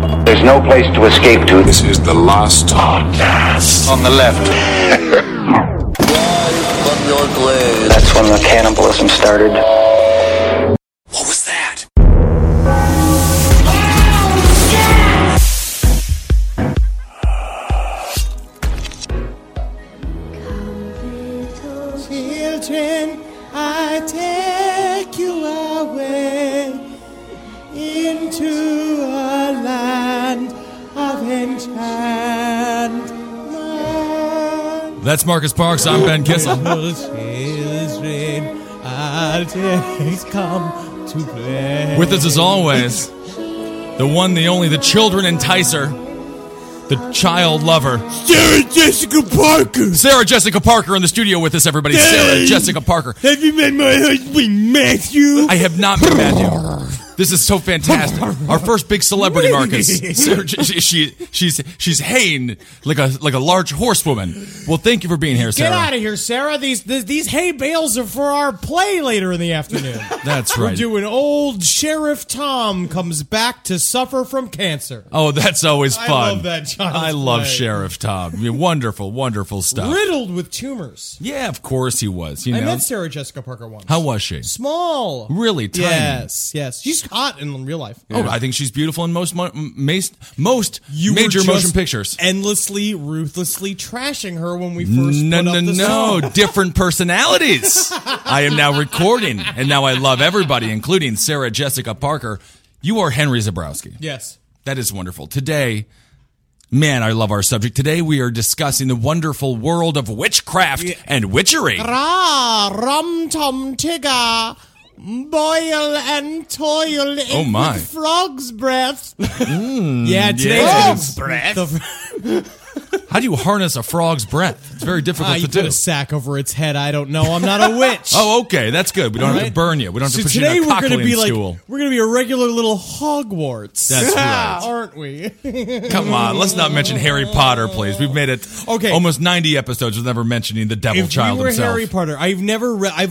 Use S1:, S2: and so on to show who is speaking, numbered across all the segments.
S1: There's no place to escape to.
S2: This is the last podcast.
S1: On the left.
S3: From your glade.
S1: That's when the cannibalism started.
S2: What was that?
S4: Children, I take you away into a land of enchantment.
S5: That's Marcus Parks. I'm Ben Kissel.
S4: Children, I'll take come to play.
S5: With us as always, the one, the only, the children enticer, the child lover,
S4: Sarah Jessica Parker.
S5: Sarah Jessica Parker in the studio with us, everybody. Sarah Jessica Parker.
S4: Have you met my husband, Matthew?
S5: I have not met Matthew. This is so fantastic. Our first big celebrity, Marcus. Sarah, she's haying like a large horsewoman. Well, thank you for being here, Sarah.
S4: Get out of here, Sarah. These hay bales are for our play later in the afternoon.
S5: That's right.
S4: We're doing Old Sheriff Tom Comes Back to Suffer from Cancer.
S5: Oh, that's always fun.
S4: I love that child's
S5: I love
S4: play.
S5: Sheriff Tom. I mean, wonderful, wonderful stuff.
S4: Riddled with tumors.
S5: Yeah, of course he was. You
S4: I
S5: know?
S4: met Sarah Jessica Parker once.
S5: How was she?
S4: Small.
S5: Really tiny.
S4: Yes. She's hot in real life.
S5: Oh, I think she's beautiful in most
S4: You
S5: major
S4: were just
S5: motion pictures.
S4: endlessly, ruthlessly trashing her when we first put up the
S5: No,
S4: song.
S5: different personalities. I am now recording, and now I love everybody, including Sarah Jessica Parker. You are Henry Zabrowski.
S4: Yes.
S5: That is wonderful. Today, man, I love our subject. Today we are discussing the wonderful world of witchcraft and witchery.
S4: Ra, rum tum tigger, boil and toil
S5: Oh,
S4: in
S5: my.
S4: frog's breath. Yeah, today's
S5: yes.
S4: breath.
S5: How do you harness a frog's breath? It's very difficult
S4: You
S5: to do.
S4: put a sack over its head. I don't know. I'm not a witch.
S5: Oh, okay, that's good. We don't have to
S4: Right.
S5: burn you. We don't have
S4: So
S5: to put you
S4: today
S5: in a
S4: we're gonna be
S5: cockling
S4: like
S5: stool.
S4: we're gonna be a regular little Hogwarts.
S5: That's right.
S4: Aren't we?
S5: Come on, let's not mention Harry Potter, please. We've made it almost 90 episodes with never mentioning the devil
S4: If
S5: child
S4: we were
S5: himself.
S4: Harry Potter, I've never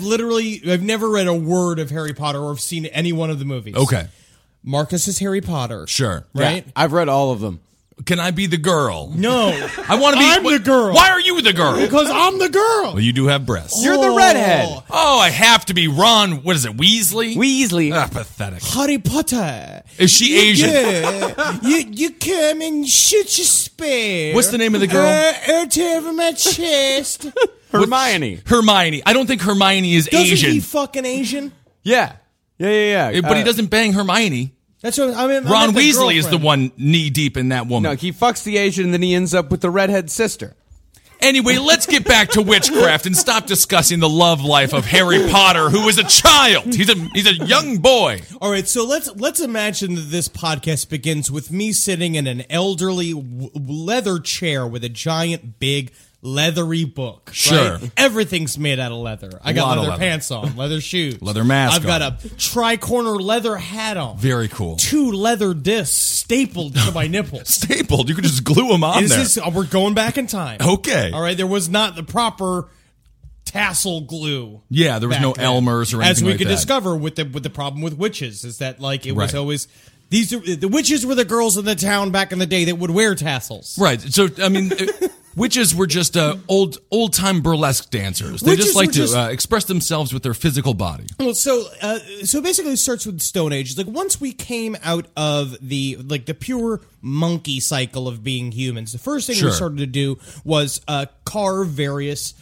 S4: read a word of Harry Potter or have seen any one of the movies.
S5: Okay,
S4: Marcus is Harry Potter.
S5: sure.
S4: Right?
S6: Yeah, I've read all of them.
S5: Can I be the girl?
S4: No.
S5: I want to be.
S4: I'm the girl.
S5: Why are you the girl?
S4: Because I'm the girl.
S5: Well, you do have breasts.
S6: You're the redhead.
S5: Oh, I have to be Ron. What is it, Weasley?
S6: Weasley.
S5: Ah, pathetic.
S4: Harry Potter.
S5: Is she Asian?
S4: Yeah. you come and shoot your spear.
S5: What's the name of the girl?
S4: Out over my chest.
S6: Hermione.
S5: Hermione. I don't think Hermione is
S4: Doesn't
S5: Asian.
S4: he fucking Asian?
S6: Yeah.
S5: But he doesn't bang Hermione.
S4: That's what I mean.
S5: Ron Weasley is the one knee deep in that woman.
S6: No, he fucks the Asian and then he ends up with the redhead sister.
S5: Anyway, let's get back to witchcraft and stop discussing the love life of Harry Potter, who is a child. He's a young boy.
S4: All right, so let's imagine that this podcast begins with me sitting in an elderly leather chair with a giant, big, leathery book.
S5: Sure.
S4: Right? Everything's made out of leather. I
S5: lot
S4: got
S5: of
S4: leather
S5: leather.
S4: pants on, leather shoes.
S5: Leather mask
S4: I've got
S5: on.
S4: a tri-corner leather hat on.
S5: Very cool.
S4: 2 leather discs stapled to my nipples.
S5: Stapled. You could just glue them on there.
S4: We're going back in time.
S5: Okay.
S4: All right, there was not the proper tassel glue.
S5: Yeah, there was
S4: back
S5: no
S4: then.
S5: Elmer's or anything
S4: As we
S5: like
S4: could
S5: that.
S4: discover with the problem with witches is that like it was
S5: Right.
S4: always the witches were the girls in the town back in the day that would wear tassels.
S5: Right. So, I mean, witches were just old-time burlesque dancers. They
S4: Witches
S5: just like
S4: were
S5: to
S4: just-
S5: express themselves with their physical body.
S4: Well, so basically it starts with the Stone Age. It's like once we came out of the pure monkey cycle of being humans, the first thing
S5: Sure.
S4: we started to do was carve various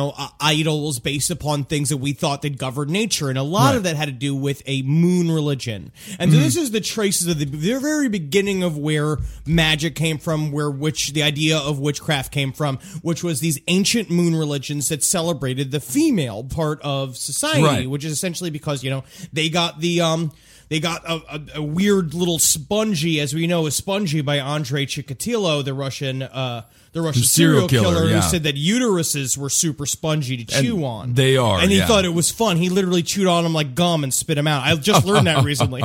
S4: idols based upon things that we thought that governed nature, and a lot of that had to do with a moon religion. And so this is the traces of the very beginning of where magic came from, where the idea of witchcraft came from, which was these ancient moon religions that celebrated the female part of society,
S5: Right.
S4: which is essentially because they got they got a weird little spongy, as we know, a spongy by Andrei Chikatilo, the Russian serial killer,
S5: yeah.
S4: who said that uteruses were super spongy to chew on.
S5: they are,
S4: and he
S5: yeah.
S4: thought it was fun. He literally chewed on them like gum and spit them out. I just learned that recently.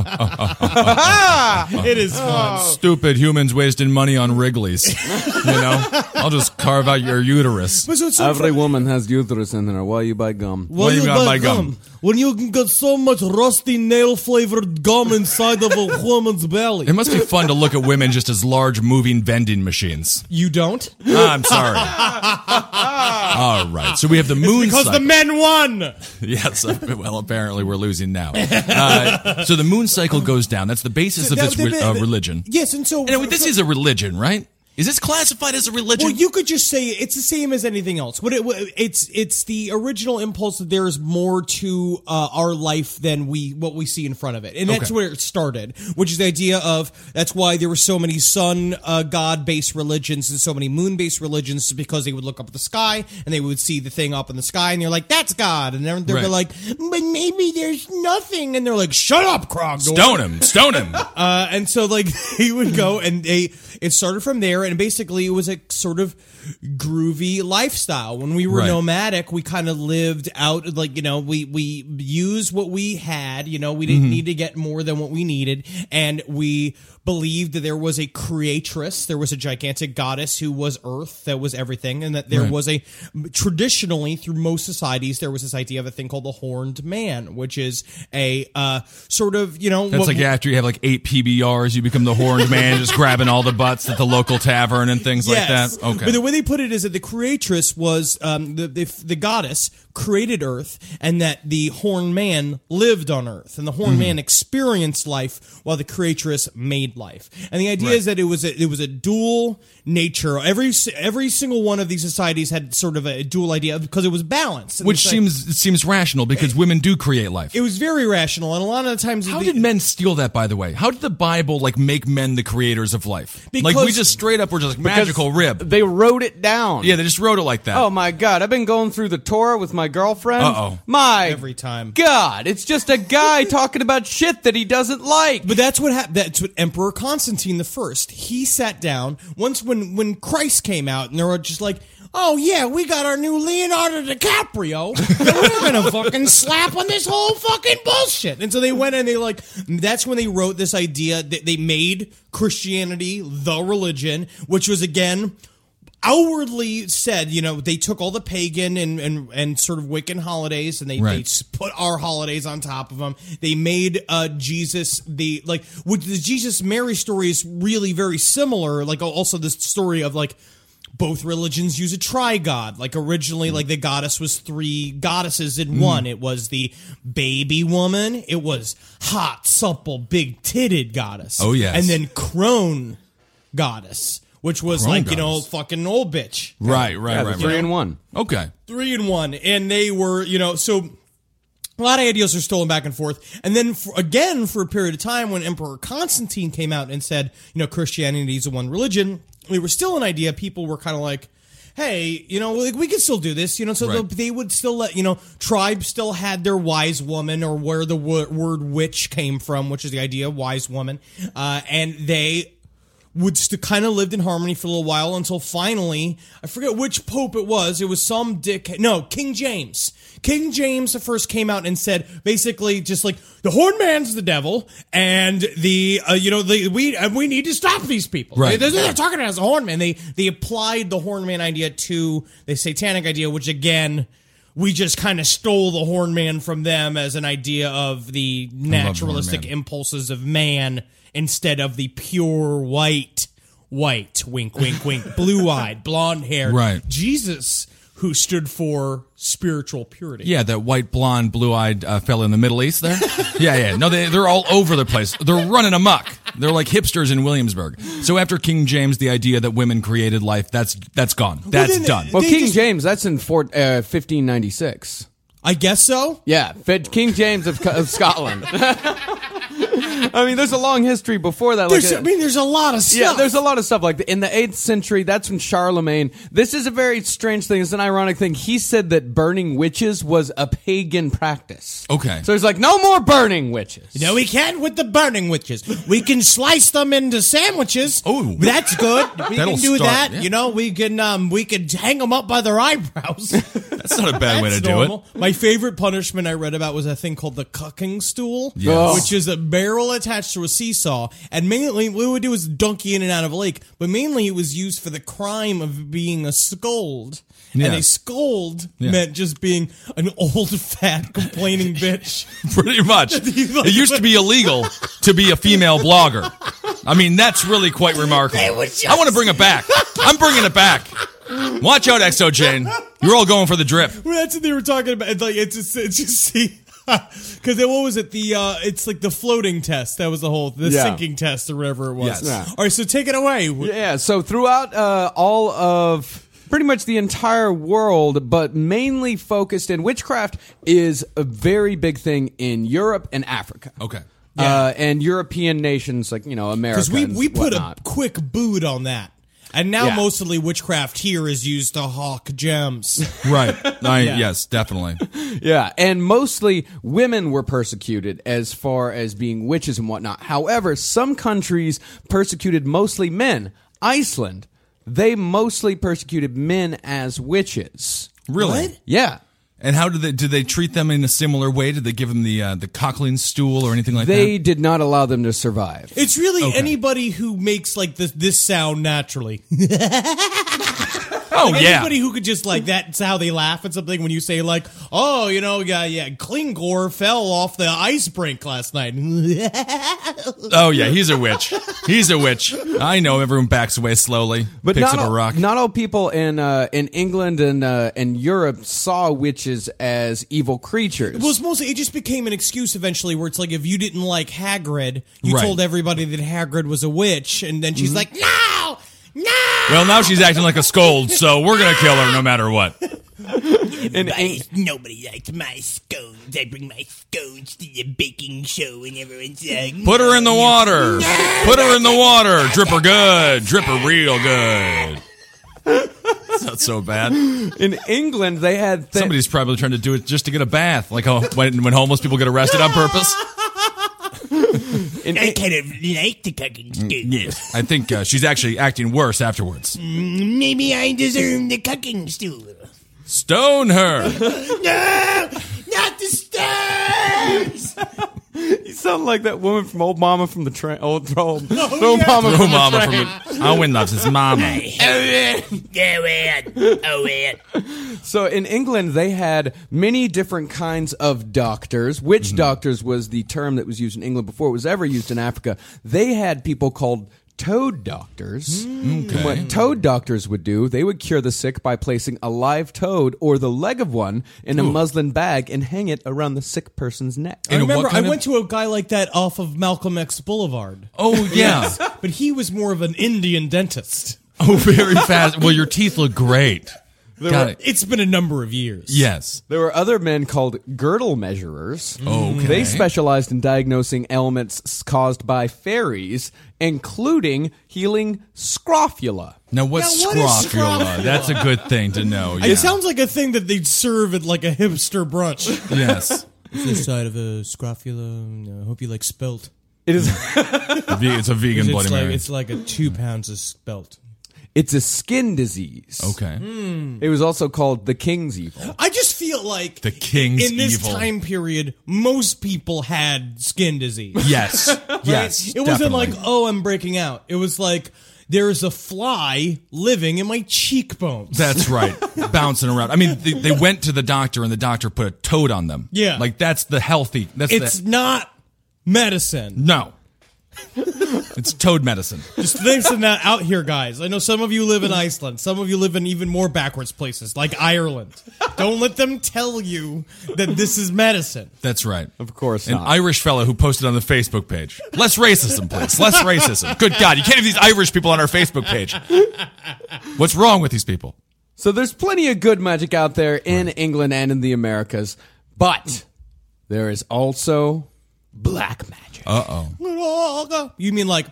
S4: It is fun.
S5: Stupid humans wasting money on Wrigley's. I'll just carve out your uterus.
S4: But so it's so
S6: Every
S4: fun.
S6: woman has uterus in her. Why you buy gum?
S4: Well,
S5: you got my gum?
S4: When you can get so much rusty nail flavored gum inside of a woman's belly.
S5: It must be fun to look at women just as large moving vending machines.
S4: You don't?
S5: I'm sorry. All right. So we have the moon
S4: Because
S5: cycle.
S4: the men won.
S5: Yes. Well, apparently we're losing now. So the moon cycle goes down. That's the basis of this religion.
S4: Yes, and so
S5: And this is a religion, right? Is this classified as a religion?
S4: Well, you could just say it's the same as anything else. It's the original impulse that there is more to our life than what we see in front of it, and that's where it started. Which is the idea of that's why there were so many sun god based religions and so many moon based religions, because they would look up at the sky and they would see the thing up in the sky and they're like, "That's God," and they're like, "But maybe there's nothing," and they're like, "Shut up, Krogdor."
S5: Stone him.
S4: And so like he would go and it started from there. And basically, it was a sort of groovy lifestyle. When we were nomadic, we kind of lived out, like, we used what we had. We didn't need to get more than what we needed. And we believed that there was a creatress, there was a gigantic goddess who was Earth, that was everything, and that there was traditionally, through most societies, there was this idea of a thing called the horned man, which is a sort of,
S5: That's like after you have like 8 PBRs, you become the horned man, just grabbing all the butts at the local tavern and things like that. Okay.
S4: But the way they put it is that the creatress was the goddess created Earth, and that the horned man lived on Earth, and the horned man experienced life while the creatress made life. And the idea is that it was a dual nature. Every single one of these societies had sort of a dual idea because it was balanced. And
S5: which seems rational because women do create life.
S4: It was very rational, and a lot of the times.
S5: How did men steal that, by the way? How did the Bible make men the creators of life?
S4: Because
S5: we just straight up were just magical rib.
S6: They wrote it down.
S5: Yeah, they just wrote it like that.
S6: Oh my God, I've been going through the Torah with my girlfriend.
S5: Uh-oh.
S6: My
S4: every time.
S6: God, it's just a guy talking about shit that he doesn't like.
S4: But that's what happened. That's what Emperor Constantine I, he sat down once when Christ came out, and they were just like, "Oh yeah, we got our new Leonardo DiCaprio. We're gonna fucking slap on this whole fucking bullshit." And so they went and that's when they wrote this idea that they made Christianity the religion, which was again outwardly said, they took all the pagan and sort of Wiccan holidays, and they put our holidays on top of them. They made Jesus with the Jesus Mary story is really very similar. Like also this story of like both religions use a tri-god. Like originally, like the goddess was 3 goddesses in one. It was the baby woman. It was hot, supple, big-titted goddess.
S5: Oh, yes.
S4: And then crone goddess, which was
S5: crone
S4: like,
S5: goddess.
S4: Fucking old bitch.
S5: Right.
S6: 3 in 1.
S5: Okay.
S4: 3 in 1. And they were, so a lot of ideas are stolen back and forth. And then for a period of time when Emperor Constantine came out and said, Christianity is the one religion, we were still an idea. People were kind of like, hey, we could still do this, so they would still let, tribes still had their wise woman, or where the word witch came from, which is the idea of wise woman. And they would kind of lived in harmony for a little while until finally, I forget which pope it was some King James. King James I came out and said basically just like the horned man's the devil, and we need to stop these people.
S5: Right.
S4: They're talking about as a horned man. They applied the horned man idea to the satanic idea, which again, we just kind of stole the horned man from them as an idea of the naturalistic impulses of man instead of the pure white, wink, wink, wink, blue-eyed, blonde-haired Jesus, who stood for spiritual purity.
S5: Yeah, that white, blonde, blue-eyed fella in the Middle East there. Yeah. No, they're all over the place. They're running amok. They're like hipsters in Williamsburg. So after King James, the idea that women created life, that's gone. That's done.
S6: Well, King James, that's in 1596.
S4: I guess so.
S6: Yeah, King James of Scotland. I mean, there's a long history before that.
S4: There's a lot of stuff.
S6: Yeah, there's a lot of stuff. Like in the 8th century, that's when Charlemagne. This is a very strange thing. It's an ironic thing. He said that burning witches was a pagan practice.
S5: Okay.
S6: So he's like, no more burning witches.
S4: No, we can't with the burning witches. We can slice them into sandwiches.
S5: Oh,
S4: that's good. We
S5: that'll
S4: can do
S5: start,
S4: that.
S5: yeah.
S4: We can hang them up by their eyebrows.
S5: That's not a bad way to
S4: That's
S5: do
S4: normal.
S5: it.
S4: My favorite punishment I read about was a thing called the cucking stool,
S5: Yes.
S4: which is a barrel attached to a seesaw. And mainly, what it would do is donkey in and out of a lake. But mainly, it was used for the crime of being a scold.
S5: Yeah.
S4: And a scold
S5: Yeah.
S4: meant just being an old, fat, complaining bitch.
S5: Pretty much. It used to be illegal to be a female blogger. I mean, that's really quite remarkable. I want to bring it back. I'm bringing it back. Watch out, XO Jane. You're all going for the drip.
S4: Well, that's what they were talking about. It's like it's just see, because what was it? It's like the floating test. That was the
S6: Yeah.
S4: sinking test or whatever it was.
S5: Yes.
S6: Yeah.
S4: All right, so take it away.
S6: Yeah, so throughout all of pretty much the entire world, but mainly focused in witchcraft, is a very big thing in Europe and Africa.
S5: Okay.
S6: And European nations like, America.
S4: Because we put
S6: whatnot.
S4: a quick boot on that. And now
S6: Yeah.
S4: mostly witchcraft here is used to hawk gems.
S5: Right. Yes, definitely.
S6: Yeah, and mostly women were persecuted as far as being witches and whatnot. However, some countries persecuted mostly men. Iceland, they mostly persecuted men as witches.
S5: Really?
S4: What?
S6: Yeah.
S5: And how did they treat them in a similar way? Did they give them the cockling stool or anything like
S6: They
S5: that?
S6: did not allow them to survive.
S4: It's really anybody who makes like this sound naturally.
S5: Oh, yeah.
S4: Anybody who could just like that's how they laugh at something when you say like, oh, Klingor fell off the ice brink last night.
S5: Oh, yeah, he's a witch. He's a witch. I know. Everyone backs away slowly, picks
S6: not
S5: up a
S6: all,
S5: rock.
S6: Not all people in England and Europe saw witches as evil creatures.
S4: Well, it's mostly it just became an excuse eventually, where it's like if you didn't like Hagrid, you
S5: Right.
S4: told everybody that Hagrid was a witch, and then she's like, no.
S5: Well, now she's acting like a scold, so we're going to kill her no matter what.
S7: Nobody likes my scones. I bring my scones to the baking show and everyone's like,
S5: Put her in the water. Put her in the water. Drip her good. Drip her real good. It's not so bad.
S6: In England, they had
S5: Somebody's probably trying to do it just to get a bath, like when homeless people get arrested on purpose.
S7: I kind of like the cooking stool.
S5: Yes. I think she's actually acting worse afterwards.
S7: Maybe I deserve the cooking stool.
S5: Stone her.
S7: No, not the stairs.
S6: You sound like that woman from Old Mama from the train. Old Mama
S5: Throw mama from the... Owen loves his mama.
S6: So in England, they had many different kinds of doctors. Witch doctors was the term that was used in England before it was ever used in Africa. They had people called toad doctors. And what toad doctors would do, they would cure the sick by placing a live toad or the leg of one in a muslin bag and hang it around the sick person's neck.
S4: I remember
S5: what kind
S4: I went to a guy like that off of Malcolm X Boulevard.
S5: Oh, yeah.
S4: But he was more of an Indian dentist.
S5: Oh, very fast. Well, your teeth look great. Got it.
S4: It's been a number of years.
S5: Yes.
S6: There were other men called girdle measurers.
S5: Okay.
S6: They specialized in diagnosing ailments caused by fairies, including healing scrofula.
S5: Now, what's
S4: Now, what is
S5: scrofula?
S4: scrofula?
S5: That's a good thing to know. Yeah.
S4: It sounds like a thing that they'd serve at like a hipster brunch.
S5: Yes.
S4: This side of a scrofula. I hope you like spelt.
S6: It is.
S5: It's a vegan Bloody Mary.
S4: It's like a 2 pounds of spelt.
S6: It's a skin disease.
S5: Okay.
S6: It was also called the king's evil.
S4: I just feel like
S5: The king's
S4: in this
S5: evil.
S4: time period, most people had skin disease.
S5: Yes. Yes.
S4: It wasn't
S5: definitely.
S4: like, oh, I'm breaking out. It was like, there's a fly living in my cheekbones.
S5: That's right. Bouncing around. I mean, they went to the doctor and the doctor put a toad on them.
S4: Yeah.
S5: Like, that's the healthy.
S4: It's not medicine.
S5: No. It's toad medicine.
S4: Just listen that out here, guys. I know some of you live in Iceland. Some of you live in even more backwards places, like Ireland. Don't let them tell you that this is medicine.
S5: That's right.
S6: Of course
S5: An
S6: not.
S5: Irish fellow who posted on the Facebook page. Less racism, please. Less racism. Good God, you can't have these Irish people on our Facebook page. What's wrong with these people?
S6: So there's plenty of good magic out there in England and in the Americas, but there is also black magic.
S5: Uh-oh.
S4: You mean like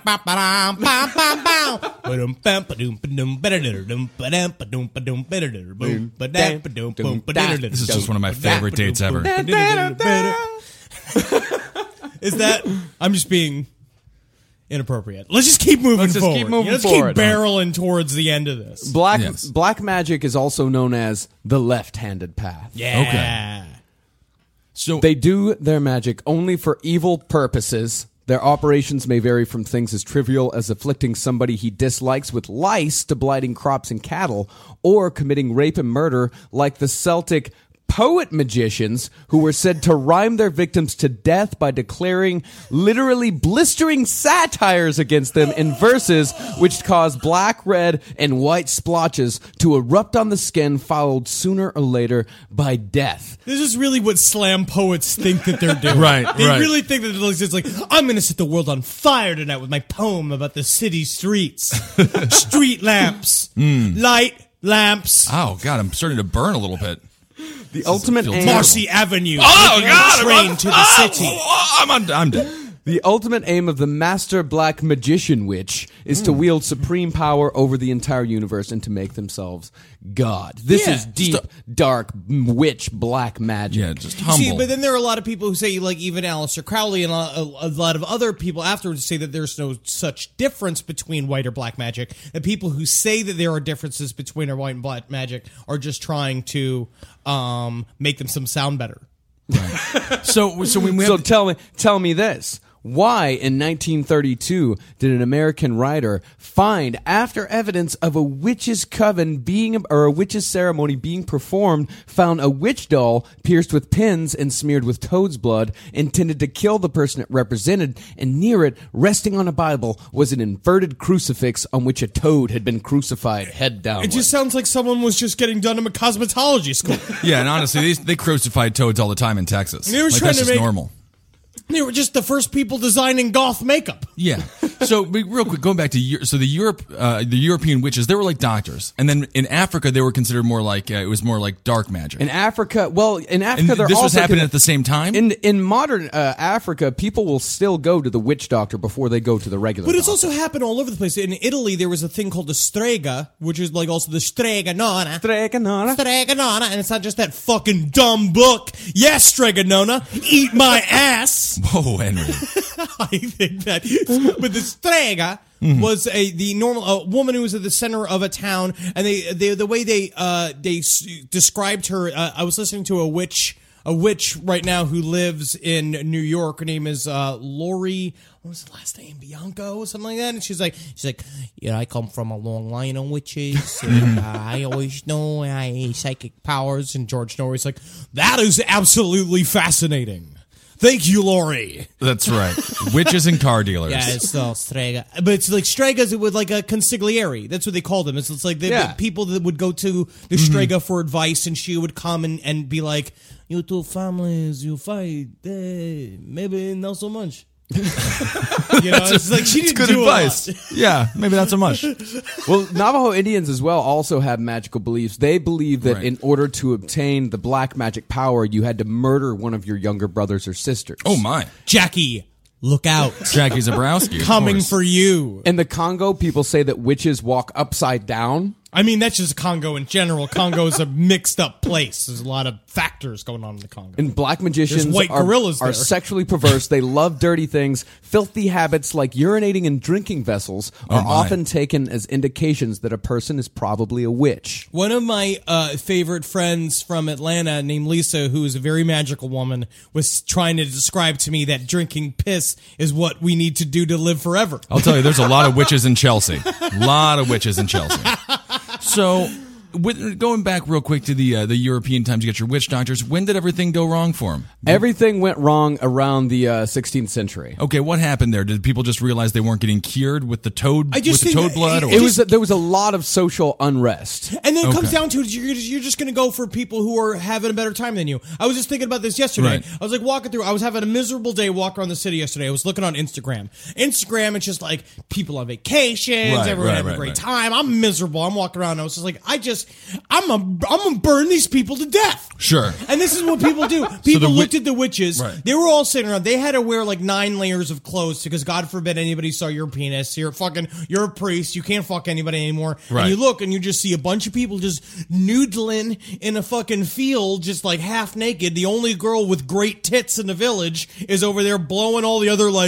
S5: This is just one of my favorite dates ever.
S4: Is that I'm just being inappropriate. Let's just keep moving
S6: Let's just
S4: forward.
S6: keep moving
S4: Let's
S6: forward.
S4: keep barreling towards the end of this.
S6: Black magic is also known as the left-handed path.
S4: Yeah.
S5: So
S6: They do their magic only for evil purposes. Their operations may vary from things as trivial as afflicting somebody he dislikes with lice to blighting crops and cattle, or committing rape and murder like the Celtic poet magicians who were said to rhyme their victims to death by declaring literally blistering satires against them in verses which cause black, red, and white splotches to erupt on the skin, followed sooner or later by death.
S4: This is really what slam poets think that they're doing.
S5: Right,
S4: They
S5: right.
S4: really think that it's like, I'm going to set the world on fire tonight with my poem about the city streets. Street lamps. Light lamps.
S5: oh god, I'm starting to burn a little bit.
S6: The ultimate
S5: feels
S6: aim,
S4: Marcy Avenue.
S5: Oh
S4: Taking
S5: god,
S4: the train to the city.
S5: I'm dead.
S6: the ultimate aim of the master black magician witch is to wield supreme power over the entire universe and to make themselves God. This
S4: Yeah.
S6: is deep, dark, witch black magic.
S5: Yeah, just humble.
S4: See, but then there are a lot of people who say, like even Aleister Crowley and a lot of other people afterwards say that there's no such difference between white or black magic. The people who say that there are differences between our white and black magic are just trying to make them sound better.
S5: so when we
S6: So
S5: have,
S6: tell me this. Why, in 1932, did an American writer find, after evidence of a witch's coven or a witch's ceremony being performed, found a witch doll pierced with pins and smeared with toad's blood, intended to kill the person it represented, and near it, resting on a Bible, was an inverted crucifix on which a toad had been crucified head downward.
S4: It just sounds like someone was just getting done in a cosmetology school.
S5: yeah, and honestly, they crucified toads all the time in Texas.
S4: They were
S5: like,
S4: trying
S5: that's
S4: to
S5: just
S4: make-
S5: normal.
S4: They were just the first people designing goth makeup.
S5: Yeah. So real quick, going back to the European witches, they were like doctors, and then in Africa they were considered more like it was more like dark magic.
S6: In Africa,
S5: and
S6: they're
S5: this was
S6: also
S5: happening at the same time.
S6: In modern Africa, people will still go to the witch doctor before they go to the regular
S4: But it's
S6: doctor.
S4: also happened all over the place. In Italy, there was a thing called the strega, which is like also the strega nonna. Strega nonna, and it's not just that fucking dumb book. Yes, strega nonna, eat my ass.
S5: Whoa, Henry.
S4: I think that, but the strega was the normal woman who was at the center of a town, and the way they described her. I was listening to a witch right now who lives in New York. Her name is Lori. What was the last name? Bianco or something like that. And she's like, yeah, I come from a long line of witches. And, I always know I psychic powers. And George Norrie's like, that is absolutely fascinating. Thank you, Lori.
S5: That's right. Witches and car dealers.
S4: Yeah, it's still strega. But it's like stregas with like a consigliere. That's what they called them. It's like the people that would go to the strega for advice, and she would come and be like, you two families, you fight. Maybe not so much. It's like she didn't
S5: good
S4: do
S5: advice.
S4: a lot.
S5: Yeah, maybe not so much.
S6: Well, Navajo Indians as well also have magical beliefs. They believe that
S5: Right.
S6: in order to obtain the black magic power, you had to murder one of your younger brothers or sisters.
S5: Oh my,
S4: Jackie, look out.
S5: Jackie Zabrowski of
S4: Coming
S5: course.
S4: for you.
S6: In the Congo, people say that witches walk upside down.
S4: I mean, that's just Congo in general. Congo is a mixed up place. There's a lot of factors going on in the Congo.
S6: And black magicians
S4: There's white gorillas
S6: are
S4: there.
S6: sexually perverse. They love dirty things. Filthy habits like urinating in drinking vessels are
S5: my.
S6: often taken as indications that a person is probably a witch.
S4: One of my favorite friends from Atlanta named Lisa, who is a very magical woman, was trying to describe to me that drinking piss is what we need to do to live forever.
S5: I'll tell you, there's a lot of witches in Chelsea. A lot of witches in Chelsea. So, going back real quick to the European times, you get your witch doctors. When did everything go wrong for them?
S6: Everything went wrong around the 16th century.
S5: Okay, what happened there? Did people just realize they weren't getting cured with the toad?
S4: I just
S5: with the
S4: think
S5: toad blood?
S4: it
S5: Or
S6: There was a lot of social unrest.
S4: And then it comes
S5: Okay.
S4: down to it, you're just going to go for people who are having a better time than you. I was just thinking about this yesterday.
S5: Right.
S4: I was like walking through, I was having a miserable day walking around the city yesterday. I was looking on Instagram. Instagram, it's just like people on vacations,
S5: Right,
S4: everyone
S5: right,
S4: having
S5: right,
S4: a great
S5: right.
S4: time. I'm miserable. I'm walking around. I was just like, I'm gonna burn these people to death.
S5: Sure.
S4: And this is what people do. People
S5: the
S4: looked at the witches.
S5: Right.
S4: They were all sitting around. They had to wear like 9 layers of clothes because God forbid anybody saw your penis. You're a priest. You can't fuck anybody anymore.
S5: Right.
S4: And you look and you just see a bunch of people just noodling in a fucking field, just like half naked. The only girl with great tits in the village is over there blowing all the other like,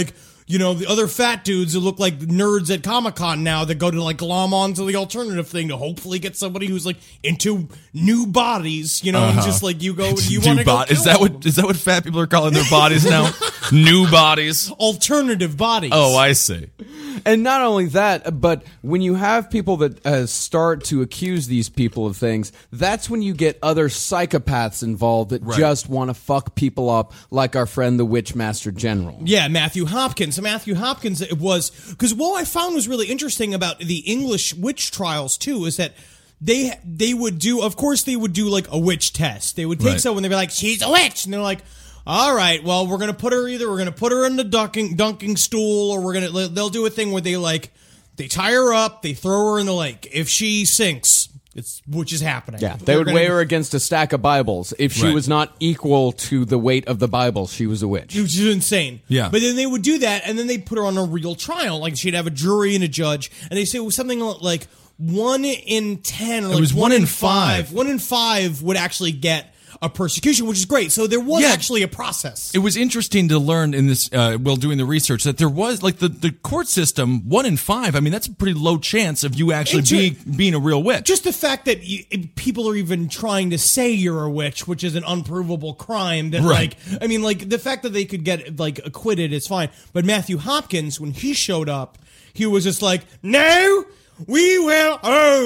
S4: you know, the other fat dudes who look like nerds at Comic-Con now that go to like glom onto the alternative thing to hopefully get somebody who's like into new bodies, you know, and just like you go, you want to go kill
S5: Is that what fat people are calling their bodies now? New bodies?
S4: alternative bodies.
S5: Oh, I see.
S6: And not only that, but when you have people that start to accuse these people of things, that's when you get other psychopaths involved that just want to fuck people up, like our friend the Witchmaster General.
S4: Yeah, Matthew Hopkins. So Matthew Hopkins, it was, because what I found was really interesting about the English witch trials too is that they would do, of course they would do like a witch test. They would take someone, they'd be like, she's a witch, and they're like, all right, well, we're gonna put her in the dunking stool, or they'll do a thing where they tie her up, they throw her in the lake. If she sinks, which is happening.
S6: Yeah, they would weigh her against a stack of Bibles. If she was not equal to the weight of the Bible, she was a witch.
S4: Which is insane.
S5: Yeah.
S4: But then they would do that, and then they'd put her on a real trial. Like, she'd have a jury and a judge, and they say it was something like 1 in 10, or like
S5: It was 1 in
S4: 5.
S5: 5.
S4: 1 in 5 would actually get a persecution, which is great. So there was actually a process.
S5: It was interesting to learn in this, while doing the research, that there was, like, the court system, 1 in 5, I mean, that's a pretty low chance of you actually being a real witch.
S4: Just the fact that people are even trying to say you're a witch, which is an unprovable crime, that the fact that they could get like acquitted is fine. But Matthew Hopkins, when he showed up, he was just like, no, we will,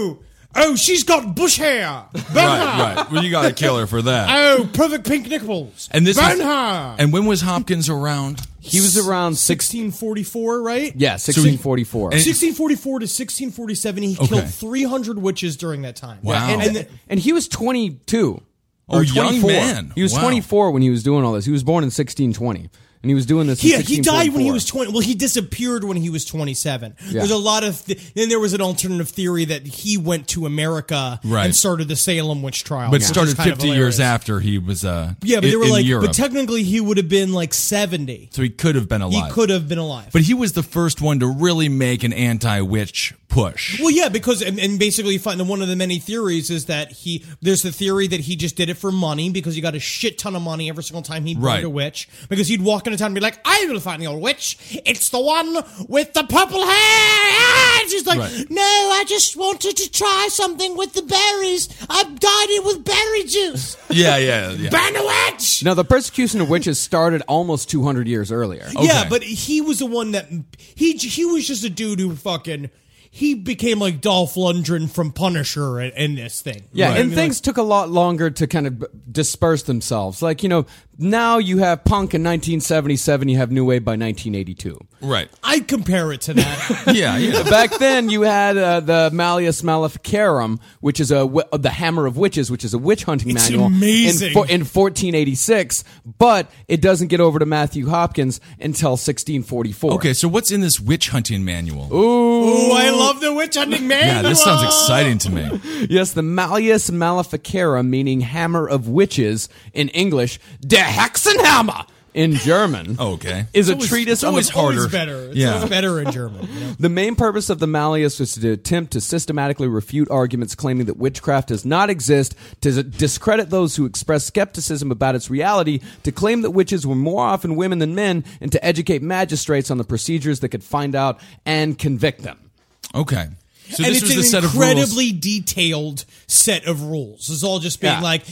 S4: oh, she's got bush hair.
S5: Right. Well, you gotta kill her for that.
S4: Oh, perfect pink nipples.
S5: And this
S4: burn her.
S5: And when was Hopkins around?
S6: He was around
S4: 1644, right?
S6: Yeah, 1644.
S4: 1644 to 1647, he killed 300 witches during that time.
S5: Wow.
S6: And he was 22.
S5: Oh,
S6: Or
S5: young
S6: 24.
S5: man.
S6: He was
S5: Wow.
S6: 24 when he was doing all this. He was born in 1620. And he was doing this in
S4: Yeah, he died when he
S6: 1644.
S4: was 20. Well, he disappeared when he was 27. There's a lot of... then there was an alternative theory that he went to America and started the Salem witch trial.
S5: But
S4: which
S5: started
S4: is kind of
S5: 50 years
S4: hilarious.
S5: after he was
S4: Yeah, but they were
S5: in
S4: like...
S5: Europe.
S4: But technically, he would have been like 70.
S5: So he could have been alive.
S4: He could have been alive.
S5: But he was the first one to really make an anti-witch push.
S4: Well, yeah, because and basically, you find one of the many theories is that there's the theory that he just did it for money because he got a shit ton of money every single time he burned a witch. Because he'd walk into town and be like, I will find the old witch. It's the one with the purple hair. And she's like, no, I just wanted to try something with the berries. I dyed it with berry juice.
S5: Yeah.
S4: Burn the witch.
S6: Now, the persecution of witches started almost 200 years earlier.
S4: Yeah, but he was the one that he was just a dude who fucking... He became like Dolph Lundgren from Punisher in this thing.
S6: Yeah,
S4: Right?
S6: and things took a lot longer to kind of disperse themselves. Like, now you have punk in 1977, you have New Wave by 1982.
S5: Right.
S4: I'd compare it to that.
S5: Yeah.
S6: Back then, you had the Malleus Maleficarum, which is the Hammer of Witches, which is a witch hunting
S4: It's
S6: manual
S4: amazing.
S6: in 1486, but it doesn't get over to Matthew Hopkins until 1644.
S5: Okay, so what's in this witch hunting manual?
S4: Ooh, I love the witch hunting manual.
S5: Yeah, this sounds exciting to me.
S6: Yes, the Malleus Maleficarum, meaning Hammer of Witches in English, Der Hexenhammer in German.
S5: Okay.
S6: Is
S4: It's
S6: a treatise
S4: it's
S6: on
S4: always
S6: the
S4: harder. Better. It's always better in German. You know?
S6: The main purpose of the Malleus was to attempt to systematically refute arguments claiming that witchcraft does not exist, to discredit those who express skepticism about its reality, to claim that witches were more often women than men, and to educate magistrates on the procedures that could find out and convict them.
S5: Okay. So
S4: and
S5: this
S4: it's
S5: was the
S4: an
S5: set of rules.
S4: incredibly detailed set of rules. It's all just being like,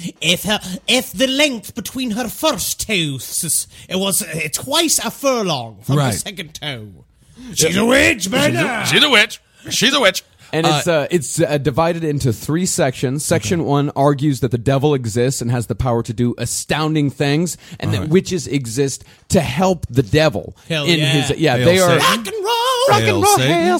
S4: if the length between her first toes it was twice a furlong from the second toe. She's a witch, man.
S5: She's a witch. She's a witch.
S6: And it's divided into 3 sections. Section 1 argues that the devil exists and has the power to do astounding things, and that witches exist to help the devil.
S4: Hell
S6: in
S4: yeah.
S6: his
S5: Hail
S6: they are
S4: Rock and roll.
S6: rock and
S5: Hail
S6: roll,
S5: Satan.
S6: hail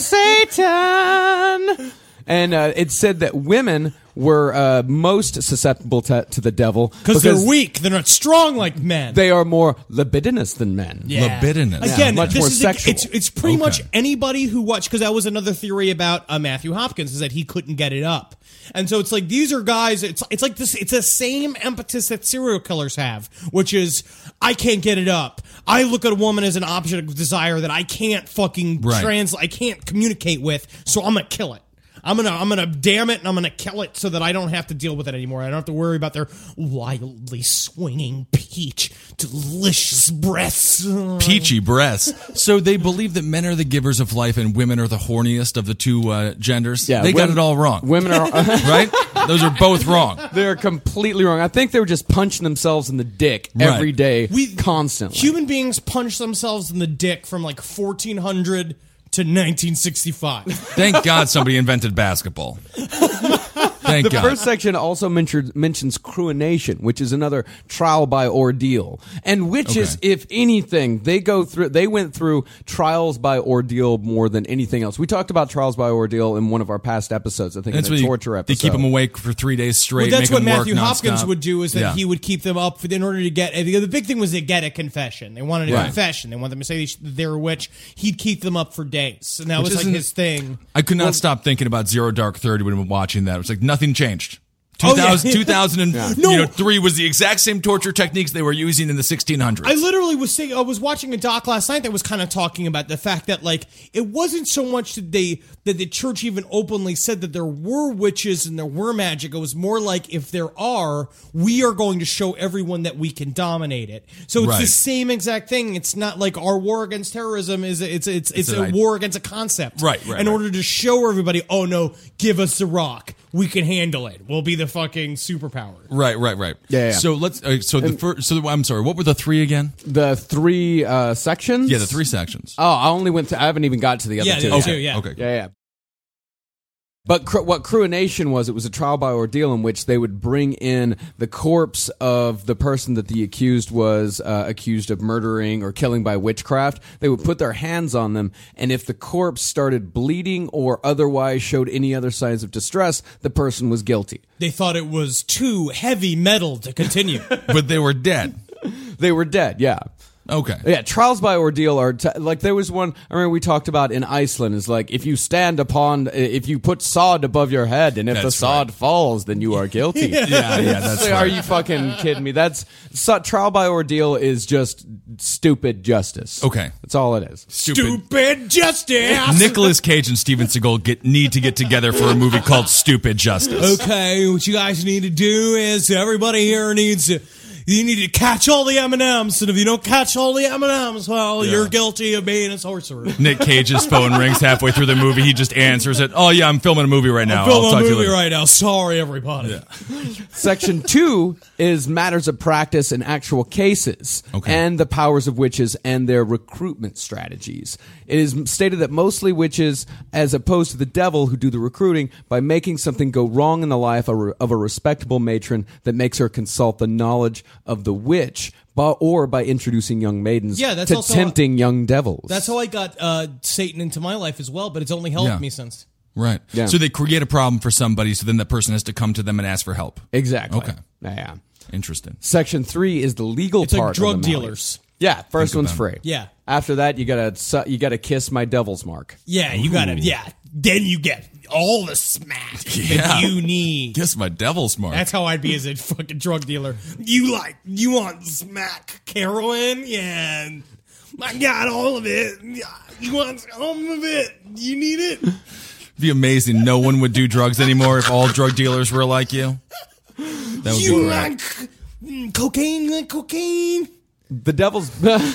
S6: Satan. And it said that women were most susceptible to the devil
S4: Because they're weak. They're not strong like men.
S6: They are more libidinous than men.
S5: Libidinous.
S4: Again,
S6: much
S4: this
S6: more
S4: is
S6: sexual.
S4: It's pretty much anybody who watched, because that was another theory about Matthew Hopkins, is that he couldn't get it up. And so it's like, these are guys, it's like this, it's the same impetus that serial killers have, which is, I can't get it up. I look at a woman as an object of desire that I can't fucking translate, I can't communicate with, so I'm gonna kill it. I'm gonna damn it, and I'm gonna kill it so that I don't have to deal with it anymore. I don't have to worry about their wildly swinging peach, delicious breasts.
S5: Peachy breasts. So they believe that men are the givers of life and women are the horniest of the two genders.
S6: Yeah,
S5: they got it all wrong.
S6: Women are
S5: right? Those are both wrong.
S6: they're completely wrong. I think they were just punching themselves in the dick every day, constantly.
S4: Human beings punch themselves in the dick from like 1400 to 1965.
S5: Thank God somebody invented basketball. Thank
S6: The
S5: God.
S6: first section also mentions cruination, which is another trial by ordeal. And witches,
S5: Okay.
S6: if anything, they went through trials by ordeal more than anything else. We talked about trials by ordeal in one of our past episodes, I think,
S5: That's
S6: in
S5: what
S6: the
S5: you-
S6: torture
S5: They
S6: episode.
S5: keep them awake for 3 days straight.
S4: Well, that's
S5: make
S4: what
S5: them work
S4: Matthew Hopkins
S5: nonstop.
S4: would do, is that
S5: Yeah.
S4: he would keep them up in order to get. The big thing was to get a confession. They wanted a
S6: Right.
S4: confession. They wanted them to say they're a witch. He'd keep them up for days, and that
S5: Which
S4: was like
S5: isn't-
S4: his thing.
S5: I could not stop thinking about Zero Dark 30 when we were watching that. It was like nothing changed.
S4: Oh, yeah.
S5: 2003 was the exact same torture techniques they were using in the 1600s.
S4: I literally I was watching a doc last night that was kind of talking about the fact that, like, it wasn't so much that the church even openly said that there were witches and there were magic. It was more like, if there are, we are going to show everyone that we can dominate it. So it's the
S5: Right.
S4: same exact thing. It's not like our war against terrorism it's a
S5: an
S4: war against a concept.
S5: Right,
S4: In
S5: right.
S4: order to show everybody, oh no, give us the rock. We can handle it. We'll be the fucking superpower.
S5: Right.
S6: Yeah.
S5: So let's. I'm sorry. What were the three again?
S6: The three sections?
S5: Yeah, the three sections.
S6: Oh, I haven't even got to the other
S4: Yeah,
S6: two.
S4: the other
S6: yet.
S4: two, yeah.
S5: Okay.
S6: Yeah. But what cruination was, it was a trial by ordeal in which they would bring in the corpse of the person that the accused was accused of murdering or killing by witchcraft. They would put their hands on them, and if the corpse started bleeding or otherwise showed any other signs of distress, the person was guilty.
S4: They thought it was too heavy metal to continue.
S5: But they were dead.
S6: They were dead, yeah.
S5: Okay.
S6: Yeah, trials by ordeal are like, there was one I remember we talked about in Iceland, is like, if you put sod above your head and if the
S5: That's
S6: sod
S5: right.
S6: falls, then you are guilty.
S5: Yeah, that's
S6: Like,
S5: right.
S6: Are you fucking kidding me? Trial by ordeal is just stupid justice.
S5: Okay.
S6: That's all it is.
S4: Stupid justice.
S5: Nicolas Cage and Steven Seagal need to get together for a movie called Stupid Justice.
S4: Okay, what you guys need to do is everybody here you need to catch all the M&Ms, and if you don't catch all the M&Ms, well, you're guilty of being a sorcerer.
S5: Nick Cage's phone rings halfway through the movie. He just answers it. Oh yeah, I'm filming a movie right now.
S4: I'm filming
S5: I'll
S4: a
S5: talk to you
S4: movie
S5: later.
S4: right now. Sorry, everybody.
S6: Section 2 is matters of practice and actual cases,
S5: Okay.
S6: and the powers of witches and their recruitment strategies. It is stated that mostly witches, as opposed to the devil who do the recruiting, by making something go wrong in the life of a respectable matron that makes her consult the knowledge of the witch, or by introducing young maidens
S4: Yeah, that's
S6: to
S4: also
S6: tempting young devils.
S4: That's how I got Satan into my life as well, but it's only helped
S5: Yeah.
S4: me since.
S5: Right.
S6: Yeah.
S5: So they create a problem for somebody, so then that person has to come to them and ask for help.
S6: Exactly.
S5: Okay.
S6: Yeah.
S5: Interesting.
S6: Section 3 is the legal
S4: It's like
S6: part.
S4: drug
S6: of the matter.
S4: dealers.
S6: Yeah, first
S5: Think
S6: one's
S5: about
S6: free.
S4: Yeah.
S6: After that, you gotta kiss my devil's mark.
S4: Yeah, you got it. Yeah. Then you get all the smack
S5: Yeah.
S4: that you need.
S5: Kiss my devil's mark.
S4: That's how I'd be as a fucking drug dealer. You want smack heroin? Yeah. I got all of it. You want some of it? You need it?
S5: It'd be amazing. No one would do drugs anymore if all drug dealers were like you. That would be
S4: You
S5: great.
S4: like cocaine? You like cocaine?
S6: The devil's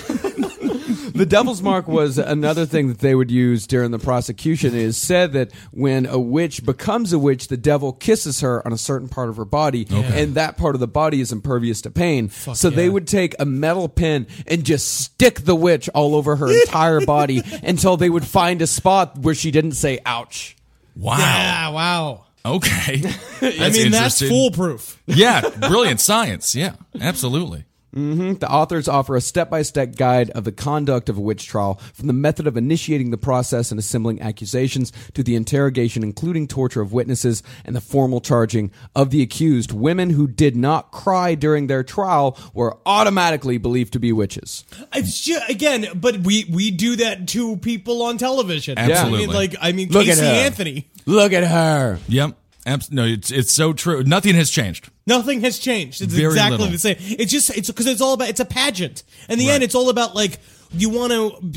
S6: the devil's mark was another thing that they would use during the prosecution. It is said that when a witch becomes a witch, the devil kisses her on a certain part of her body, and that part of the body is impervious to pain. So they would take a metal pin and just stick the witch all over her entire body until they would find a spot where she didn't say ouch.
S5: Wow.
S4: Yeah, wow.
S5: Okay. That's
S4: I mean, that's
S5: interesting.
S4: foolproof.
S5: Yeah. Brilliant science. Yeah. Absolutely.
S6: The authors offer a step-by-step guide of the conduct of a witch trial, from the method of initiating the process and assembling accusations to the interrogation, including torture of witnesses and the formal charging of the accused. Women who did not cry during their trial were automatically believed to be witches.
S4: It's just, again, but we do that to people on television.
S5: Absolutely.
S4: I mean,
S6: Look at
S4: Casey
S6: her.
S4: Anthony.
S6: Look at her.
S5: Yep. No, it's so true. Nothing has changed.
S4: Nothing has changed. It's
S5: Very
S4: exactly
S5: little.
S4: the same. It's because it's all about, it's a pageant. In the end, it's all about, like, you want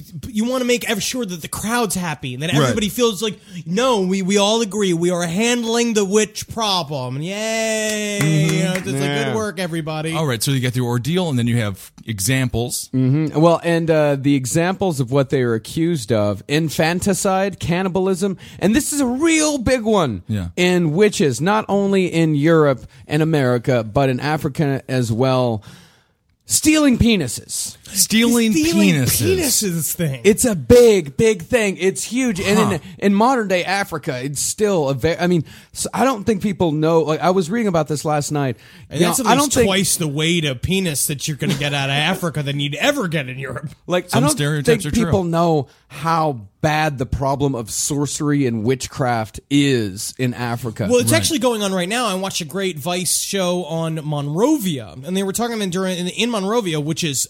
S4: to make sure that the crowd's happy and that everybody feels like, no, we all agree we are handling the witch problem. Yay! You know, it's like, good work, everybody.
S5: All right, so you get the ordeal, and then you have examples.
S6: Well, and the examples of what they are accused of: infanticide, cannibalism, and this is a real big one in witches, not only in Europe and America, but in Africa as well. Stealing penises.
S5: Stealing
S4: penises thing.
S6: It's a big thing. It's huge. And in modern day Africa, it's still a very, I mean, I don't think people know, like, I was reading about this last night.
S4: And that's at least twice the weight of penis that you're going to get out of Africa than you'd ever get in Europe.
S6: Like,
S5: Some
S6: I don't
S5: stereotypes
S6: think
S5: are
S6: people
S5: true.
S6: know how bad the problem of sorcery and witchcraft is in Africa.
S4: Well, it's actually going on right now. I watched a great Vice show on Monrovia, and they were talking in Monrovia, which is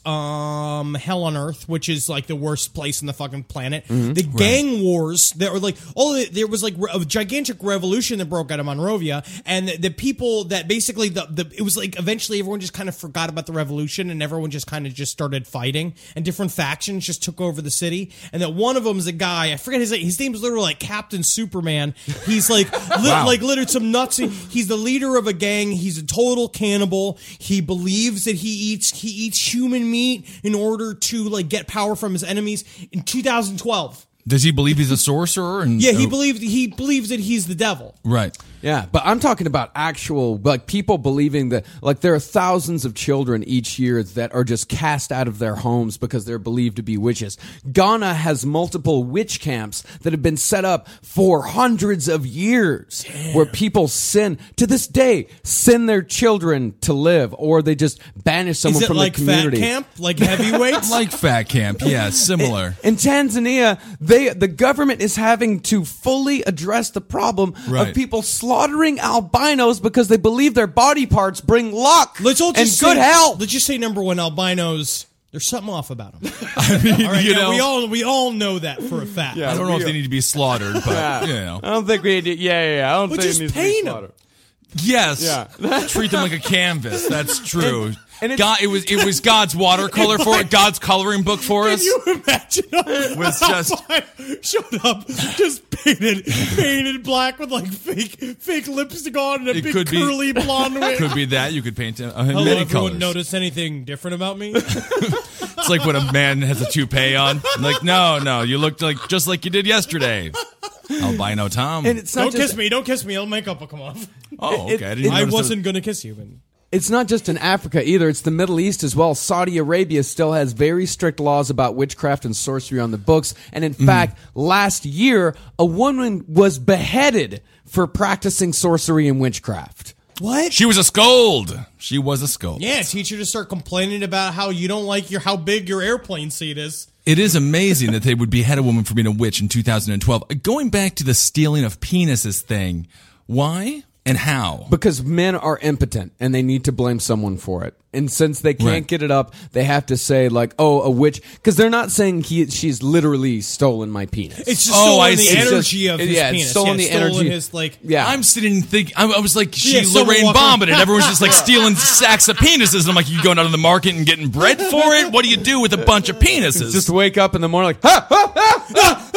S4: hell on earth, which is like the worst place on the fucking planet. The gang wars that were like there was like a gigantic revolution that broke out of Monrovia, and the people that basically it was like eventually everyone just kind of forgot about the revolution, and everyone just kind of just started fighting, and different factions just took over the city, and that one of them is a guy, I forget his name. His name is literally like Captain Superman. He's like like literally some nuts. He's the leader of a gang. He's a total cannibal. He believes that he eats human meat in order to like get power from his enemies. In 2012.
S5: Does he believe he's a sorcerer? And
S4: he believes that he's the devil.
S5: Right.
S6: Yeah, but I'm talking about actual, like, people believing that, like, there are thousands of children each year that are just cast out of their homes because they're believed to be witches. Ghana has multiple witch camps that have been set up for hundreds of years where people to this day, send their children to live, or they just banish someone from
S4: like
S6: the community.
S4: Fat camp? Like heavyweights?
S5: Like fat camp, yeah, similar.
S6: In Tanzania, the government is having to fully address the problem of people slaughtering albinos because they believe their body parts bring luck and good health.
S4: Let's just say, number one, albinos, there's something off about them.
S5: I mean,
S4: All right, we all know that for a fact.
S5: I don't know if they need to be slaughtered, but you know.
S6: I don't think we need to, I don't
S4: But
S6: think
S4: just
S6: it needs to
S4: paint
S6: be
S4: 'em.
S6: slaughtered.
S5: Yes.
S6: Yeah.
S5: Treat them like a canvas. That's true.
S6: And it's-
S5: God, it was God's watercolor for it, God's coloring book for us.
S4: Can you imagine?
S5: Was just
S4: showed up, just painted black with like fake lipstick on and a
S5: It
S4: big
S5: could be-
S4: curly blonde wig.
S5: could be that you could paint
S4: Hello,
S5: many
S4: everyone.
S5: colors.
S4: Notice anything different about me?
S5: It's like when a man has a toupee on. Like, no, you looked just like you did yesterday. Albino Tom.
S6: And it's not
S4: Don't kiss me. It'll makeup will come off.
S5: Oh, okay. I didn't
S4: I
S5: notice
S4: wasn't gonna kiss you. But
S6: It's not just in Africa either. It's the Middle East as well. Saudi Arabia still has very strict laws about witchcraft and sorcery on the books. And in fact, last year, a woman was beheaded for practicing sorcery and witchcraft.
S4: what?
S5: She was a scold. She was a scold.
S4: Yeah, teach her to start complaining about how you don't like how big your airplane seat is.
S5: It is amazing that they would behead a woman for being a witch in 2012. Going back to the stealing of penises thing, why and how?
S6: Because men are impotent and they need to blame someone for it. And since they can't get it up, they have to say, like, oh, a witch. Because they're not saying she's literally stolen my penis.
S4: It's just stolen the
S5: see.
S4: energy of his
S6: it's
S4: penis.
S6: stolen the energy.
S4: His, like,
S6: Yeah.
S5: I'm sitting thinking, I was like, she
S4: someone
S5: Lorraine
S4: walking-
S5: bombed it. Everyone's just like stealing sacks of penises. And I'm like, you going out to the market and getting bread for it? What do you do with a bunch of penises?
S6: Just wake up in the morning like, ha, ha, ha, ha,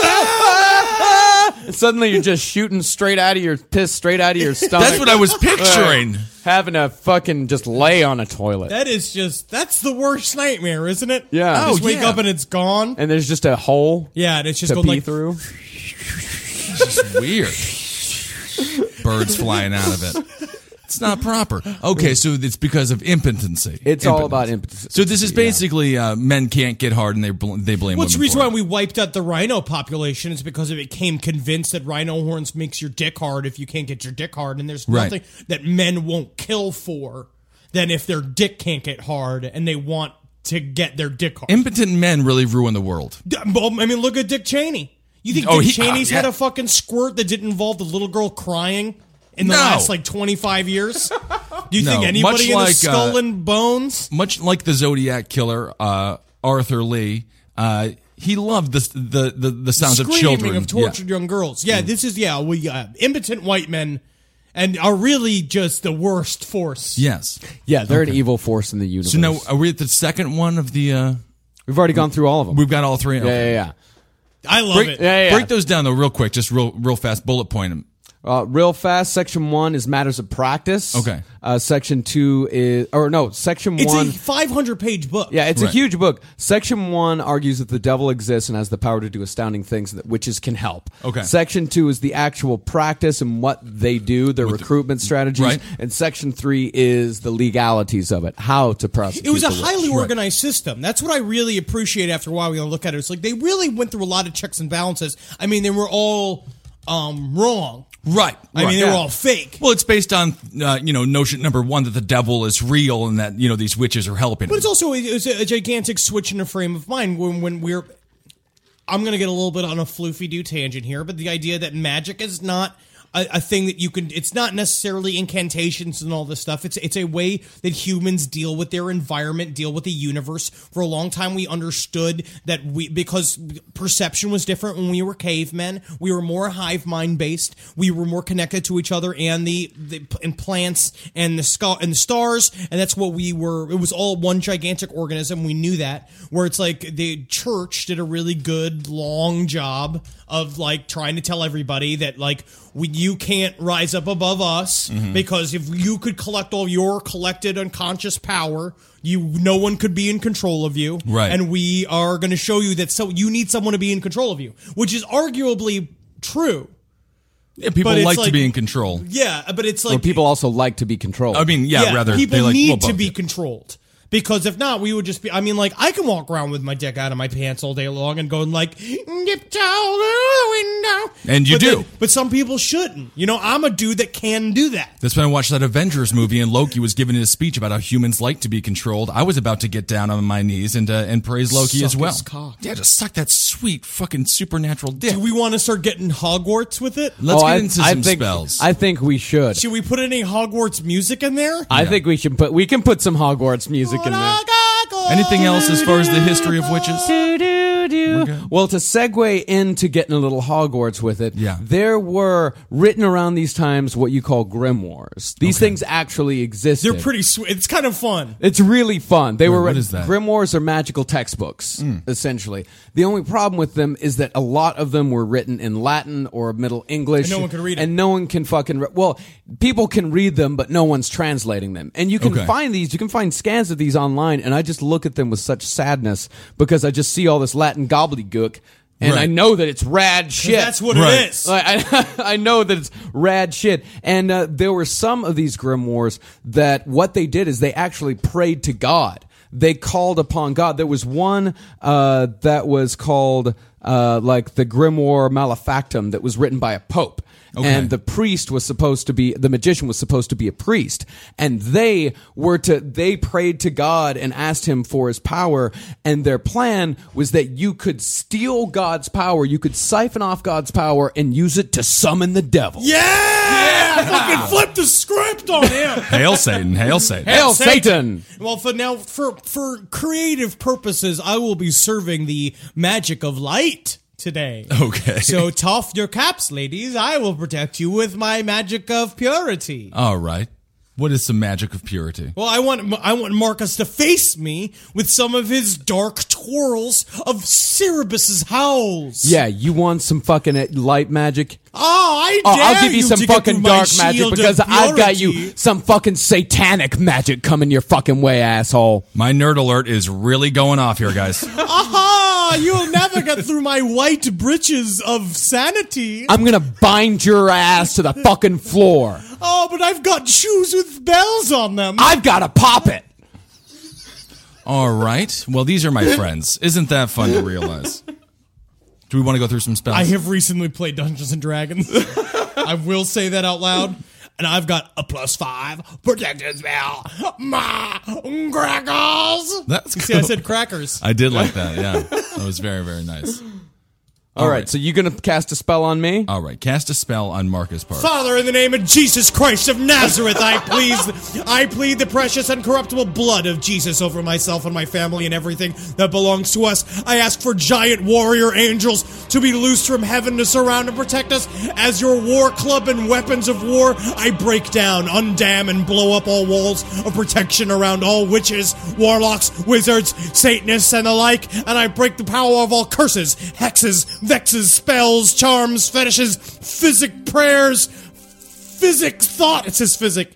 S6: ha, and suddenly you're just shooting straight out of your stomach.
S5: That's what I was picturing.
S6: Having to fucking just lay on a toilet.
S4: that's the worst nightmare, isn't it?
S6: Yeah.
S4: You just
S6: Oh,
S4: wake
S5: yeah.
S4: up and it's gone.
S6: And there's just a hole
S4: Yeah, and it's just
S6: to
S4: going
S6: pee
S4: like
S6: through.
S5: It's just weird. Birds flying out of it. It's not proper. Okay, so it's because of impotency.
S6: It's all about impotence.
S5: So this is basically men can't get hard and they blame
S4: What's the
S5: women
S4: reason
S5: for
S4: why
S5: it.
S4: we wiped out the rhino population is because it became convinced that rhino horns makes your dick hard if you can't get your dick hard, and there's
S5: Right.
S4: nothing that men won't kill for than if their dick can't get hard and they want to get their dick hard.
S5: Impotent men really ruin the world.
S4: Well, I mean, look at Dick Cheney. You think
S5: Oh,
S4: Dick
S5: he-
S4: Cheney's had
S5: yeah.
S4: a fucking squirt that didn't involve the little girl crying in the
S5: No.
S4: last like 25 years? Do you think
S5: No,
S4: anybody
S5: much
S4: in the
S5: like,
S4: skull and bones?
S5: Much like the Zodiac killer, Arthur Lee, he loved the sounds of
S4: Screaming
S5: children.
S4: of tortured young girls. Yeah, this is impotent white men, and are really just the worst force.
S5: Yes.
S6: Yeah, they're an evil force in the universe.
S5: So now, are we at the second one of the
S6: We've already gone through all of them.
S5: We've got all three.
S6: Yeah.
S4: I love it.
S6: Yeah.
S5: Break those down though, real quick, just real fast. Bullet point them.
S6: Real fast. Section 1 is matters of practice.
S5: Okay.
S6: Section 2 is, section
S4: It's
S6: 1.
S4: a 500-page book.
S6: Yeah, it's
S5: Right.
S6: a huge book. Section 1 argues that the devil exists and has the power to do astounding things that witches can help.
S5: Okay.
S6: Section 2 is the actual practice and what they do, their recruitment strategies.
S5: Right.
S6: And Section 3 is the legalities of it, how to prosecute
S4: It was a
S6: the witch.
S4: highly organized system. That's what I really appreciate after a while when you look at it. It's like they really went through a lot of checks and balances. I mean, they were all wrong.
S5: Right.
S4: I mean, they were all fake.
S5: Well, it's based on notion number one that the devil is real and that these witches are helping.
S4: But it's also it's a gigantic switch in the frame of mind when we're. I'm going to get a little bit on a floofy-doo tangent here, but the idea that magic is not a thing that you can. It's not necessarily incantations and all this stuff. It's a way that humans deal with their environment, deal with the universe. For a long time, we understood that because perception was different when we were cavemen. We were more hive mind based. We were more connected to each other and the plants and the stars, and that's what we were. It was all one gigantic organism. We knew that. Where it's like the church did a really good long job of like trying to tell everybody that like you can't rise up above us because if you could collect all your collected unconscious power, no one could be in control of you.
S5: Right.
S4: And we are going to show you that you need someone to be in control of you, which is arguably true.
S5: Yeah, people
S4: But it's
S5: like to
S4: like-
S5: be in control.
S4: Yeah, but it's like
S6: Well, people also like to be controlled.
S5: I mean, rather
S4: people
S5: they like
S4: need
S5: well,
S4: to be
S5: both.
S4: controlled. Because if not, we would just be. I mean, like I can walk around with my dick out of my pants all day long and going like, "Dip toe through the window,"
S5: And you
S4: But
S5: do.
S4: but some people shouldn't. I'm a dude that can do that.
S5: That's when I watched that Avengers movie and Loki was giving his speech about how humans like to be controlled. I was about to get down on my knees and praise Loki as
S4: Suck
S5: well.
S4: his cock.
S5: Yeah, just suck that sweet fucking supernatural dick.
S4: Do we want to start getting Hogwarts with it?
S5: Let's get
S6: I
S5: into some
S6: think,
S5: spells.
S6: I think we should.
S4: Should we put any Hogwarts music in there?
S6: I think we should we can put some Hogwarts music in there.
S5: Anything else as far as the history of witches?
S6: Well, to segue into getting a little Hogwarts with it,
S5: Yeah.
S6: there were written around these times what you call grimoires. These things actually existed.
S4: They're pretty sweet. It's kind of fun.
S6: It's really fun. They were
S5: what is that?
S6: Grimoires are magical textbooks, essentially. The only problem with them is that a lot of them were written in Latin or Middle English,
S4: And no one could read it.
S6: and no one can fucking. Well, people can read them, but no one's translating them. And you can
S5: Okay.
S6: find these. You can find scans of these online, and I just look at them with such sadness because I just see all this Latin gobbledygook, and
S5: Right.
S6: I know that it's rad shit.
S4: That's what
S5: Right.
S4: it is.
S6: I know that it's rad shit. And there were some of these grimoires that what they did is they actually prayed to God. They called upon God. There was one that was called like the Grimoire Malefactum that was written by a pope.
S5: Okay.
S6: And the magician was supposed to be a priest. And they prayed to God and asked him for his power. And their plan was that you could steal God's power. You could siphon off God's power and use it to summon the devil.
S4: Yeah! Fucking flip the script on him.
S5: Hail Satan! Hail Satan!
S6: Hail Satan!
S4: Well, for creative purposes, I will be serving the magic of light today.
S5: Okay.
S4: So tough your caps, ladies. I will protect you with my magic of purity.
S5: All right. What is some magic of purity?
S4: Well, I want Marcus to face me with some of his dark twirls of Cerebus's howls.
S6: Yeah, you want some fucking light magic?
S4: Oh, dare
S6: I'll give you some
S4: to get
S6: fucking
S4: through my
S6: dark magic
S4: shield
S6: because
S4: of
S6: I've got
S4: purity.
S6: you some fucking satanic magic coming your fucking way, asshole.
S5: My nerd alert is really going off here, guys.
S4: Aha! You'll never get through my white breeches of sanity.
S6: I'm gonna bind your ass to the fucking floor.
S4: Oh, but I've got shoes with bells on them.
S6: I've gotta pop it.
S5: All right. Well, these are my friends. Isn't that fun to realize? Do we want to go through some spells?
S4: I have recently played Dungeons and Dragons. I will say that out loud. And I've got a +5 protection spell. My crackers.
S5: That's cool.
S4: See, I said crackers.
S5: I did like that. Yeah, that was very, very nice.
S6: All right, so you going to cast a spell on me?
S5: All right, cast a spell on Marcus Park.
S4: Father, in the name of Jesus Christ of Nazareth, I plead the precious and corruptible blood of Jesus over myself and my family and everything that belongs to us. I ask for giant warrior angels to be loosed from heaven to surround and protect us. As your war club and weapons of war, I break down, undam, and blow up all walls of protection around all witches, warlocks, wizards, Satanists, and the like, and I break the power of all curses, hexes, vexes, spells, charms, fetishes, physic prayers, physic thought. It says physic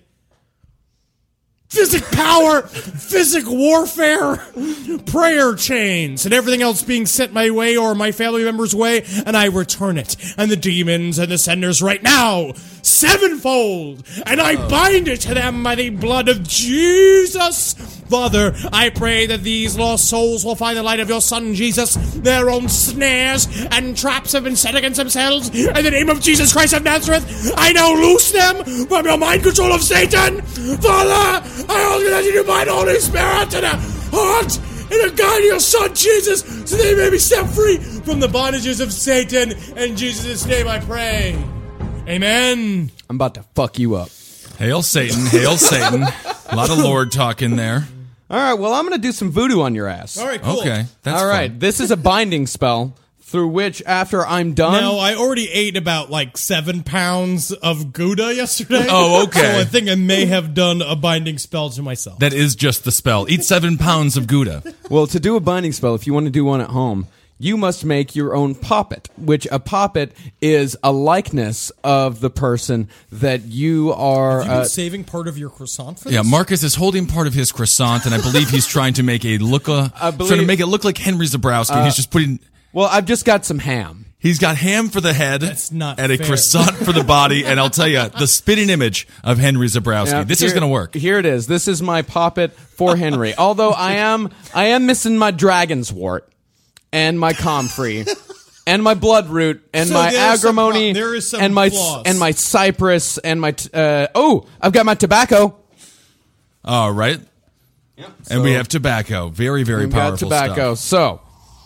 S4: power, physic warfare, prayer chains, and everything else being sent my way or my family members' way, and I return it, and the demons and the senders right now, sevenfold, and I bind it to them by the blood of Jesus. Father, I pray that these lost souls will find the light of your Son, Jesus. Their own snares and traps have been set against themselves. In the name of Jesus Christ of Nazareth, I now loose them from your mind control of Satan. Father, I ask that you bind the Holy Spirit to the heart and the guide of your Son, Jesus, so they may be set free from the bondages of Satan. In Jesus' name I pray. Amen.
S6: I'm about to fuck you up.
S5: Hail Satan, hail Satan. A lot of Lord talk in there.
S6: All right, well, I'm going to do some voodoo on your ass.
S4: All right, cool.
S5: Okay, that's
S6: All right,
S5: fun.
S6: this is a binding spell through which, after I'm done...
S4: Now, I already ate about 7 pounds of Gouda yesterday.
S5: Oh, okay.
S4: So I think I may have done a binding spell to myself.
S5: That is just the spell. Eat 7 pounds of Gouda.
S6: Well, to do a binding spell, if you want to do one at home, you must make your own poppet, which a poppet is a likeness of the person that you are...
S4: Have you been saving part of your croissant for this?
S5: Yeah, Marcus is holding part of his croissant, and I believe he's trying to make it look like Henry Zabrowski. He's just putting...
S6: Well, I've just got some ham.
S5: He's got ham for the head
S4: That's not
S5: and a
S4: fair.
S5: croissant for the body, and I'll tell you, the spitting image of Henry Zabrowski.
S6: Yeah,
S5: This is going to work.
S6: Here it is. This is my poppet for Henry. Although I am missing my dragon's wart and my comfrey and my bloodroot and
S4: So
S6: my
S4: there's some
S6: agrimony
S4: there is some
S6: and my
S4: flaws.
S6: and my cypress and my I've got my tobacco.
S5: All right. And we have tobacco. Very, very
S6: We've got
S5: powerful
S6: tobacco.
S5: stuff.
S6: So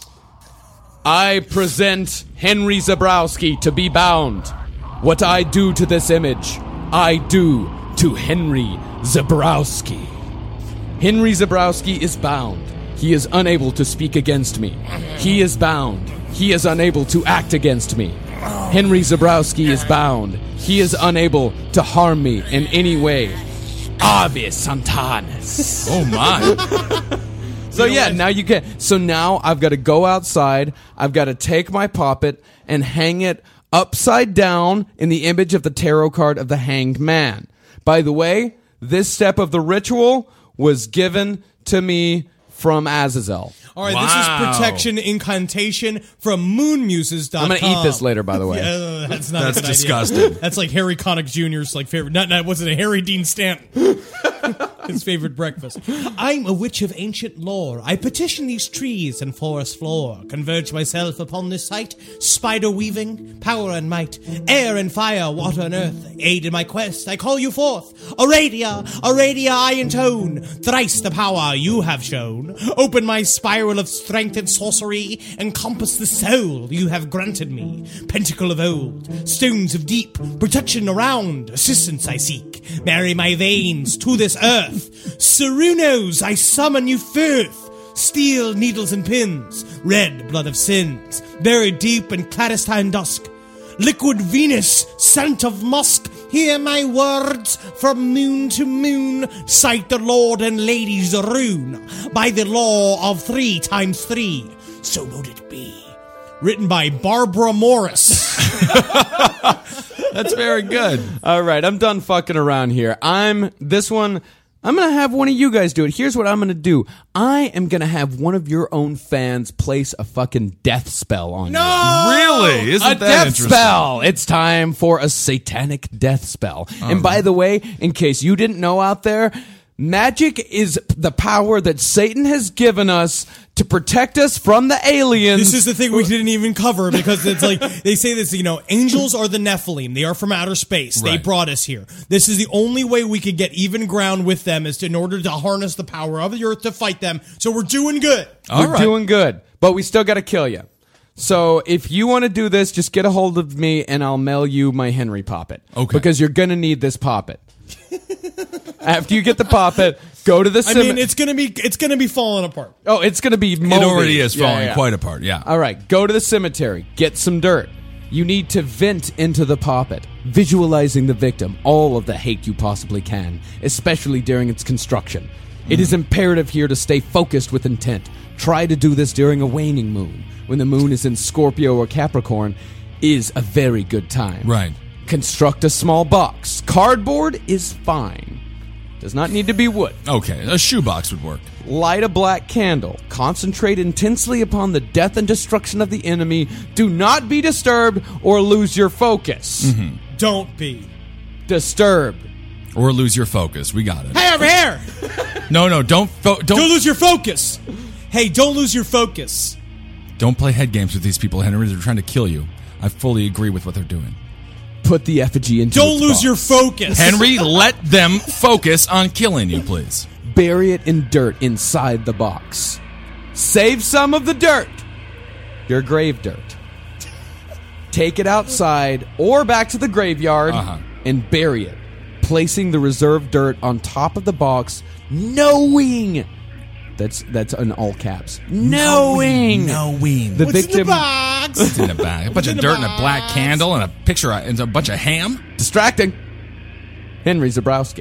S6: I present Henry Zabrowski to be bound. What I do to this image, I do to Henry Zabrowski. Henry Zabrowski is bound. He is unable to speak against me. He is bound. He is unable to act against me. Henry Zabrowski is bound. He is unable to harm me in any way. Ave Santanis.
S5: Oh, my.
S6: So yeah, now you get. So now I've got to go outside. I've got to take my poppet and hang it upside down in the image of the tarot card of the Hanged Man. By the way, this step of the ritual was given to me from Azazel.
S4: All right,
S5: Wow.
S4: This is protection incantation from moonmuses.com.
S6: I'm going to eat this later, by the way.
S4: Yeah, that's not
S5: That's
S4: a good
S5: disgusting.
S4: Idea. That's like Harry Connick Jr.'s favorite. Not was it a Harry Dean Stanton? His favorite breakfast. I'm a witch of ancient lore. I petition these trees and forest floor. Converge myself upon this site. Spider weaving, power and might. Air and fire, water and earth. Aid in my quest, I call you forth. Aradia, I intone. Thrice the power you have shown. Open my spiral of strength and sorcery. Encompass the soul you have granted me. Pentacle of old, stones of deep. Protection around, assistance I seek. Marry my veins to this earth. Serunos, I summon you forth. Steel needles and pins, red blood of sins, buried deep in clandestine dusk. Liquid Venus, scent of musk, hear my words from moon to moon. Cite the Lord and Lady Zaroon by the law of 3 times 3. So mote it be. Written by Barbara Morris.
S5: That's very good.
S6: All right, I'm done fucking around here. I'm going to have one of you guys do it. Here's what I'm going to do. I am going to have one of your own fans place a fucking death spell on you.
S5: Really? Isn't
S6: A
S5: that
S6: death
S5: interesting?
S6: spell. It's time for a satanic death spell. And by the way, in case you didn't know out there, magic is the power that Satan has given us to protect us from the aliens.
S4: This is the thing we didn't even cover because it's like they say this, angels are the Nephilim. They are from outer space. They
S5: Right.
S4: brought us here. This is the only way we could get even ground with them is in order to harness the power of the earth to fight them. So we're doing good.
S6: We're doing good, but we still got to kill you. So if you want to do this, just get a hold of me and I'll mail you my Henry Poppet.
S5: Okay.
S6: Because you're going to need this Poppet. After you get the Poppet, go to the cemetery.
S4: it's gonna be falling apart.
S6: Oh, it's going to be moldy.
S5: It already is falling
S6: Yeah.
S5: quite apart, yeah.
S6: All right, go to the cemetery, get some dirt. You need to vent into the poppet, visualizing the victim, all of the hate you possibly can, especially during its construction. It is imperative here to stay focused with intent. Try to do this during a waning moon. When the moon is in Scorpio or Capricorn, is a very good time.
S5: Right.
S6: Construct a small box. Cardboard is fine. Does not need to be wood.
S5: Okay, a shoebox would work.
S6: Light a black candle. Concentrate intensely upon the death and destruction of the enemy. Do not be disturbed or lose your focus.
S4: Don't be.
S6: Disturbed.
S5: Or lose your focus. We got it.
S4: Hey, over here!
S5: No, don't
S4: Don't lose your focus. Hey, don't lose your focus.
S5: don't play head games with these people, Henry. They're trying to kill you. I fully agree with what they're doing.
S6: Put the effigy into
S4: Don't
S6: its
S4: lose
S6: box.
S4: your focus.
S5: Henry, let them focus on killing you, please.
S6: Bury it in dirt inside the box. Save some of the dirt. Your grave dirt. Take it outside or back to the graveyard and bury it, placing the reserved dirt on top of the box, knowing that's in all caps. Knowing the
S4: What's
S6: victim
S4: in the box?
S5: It's in the back. A bunch of dirt and a black candle and a picture and a bunch of ham.
S6: distracting. Henry Zabrowski.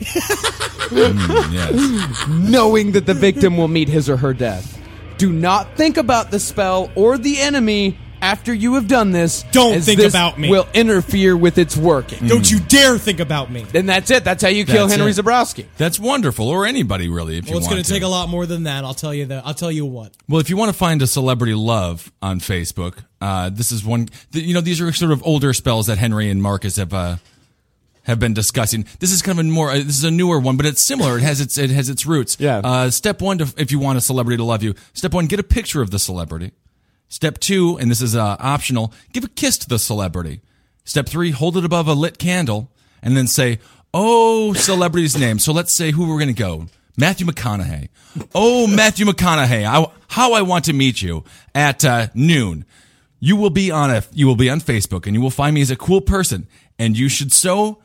S5: Yes.
S6: Knowing that the victim will meet his or her death. Do not think about the spell or the enemy after you have done this.
S4: Don't
S6: as
S4: think
S6: this
S4: about me.
S6: will interfere with its working.
S4: Don't you dare think about me.
S6: And that's it. That's how you kill
S5: That's
S6: Henry
S5: it.
S6: Zabrowski.
S5: That's wonderful, or anybody really, if you
S4: Well, it's
S5: want
S4: going
S5: to.
S4: to take a lot more than that. I'll tell you that. I'll tell you what.
S5: Well, if you want to find a celebrity love on Facebook, this is one. These are sort of older spells that Henry and Marcus have been discussing. This is kind of this is a newer one, but it's similar. It has its roots.
S6: Yeah.
S5: Step one, if you want a celebrity to love you, step one, get a picture of the celebrity. Step two, and this is optional, give a kiss to the celebrity. Step three, hold it above a lit candle, and then say, "Oh, celebrity's name." So let's say who we're going to go. Matthew McConaughey. Oh, Matthew McConaughey. How I want to meet you at noon. You will be on Facebook, and you will find me as a cool person, and you should so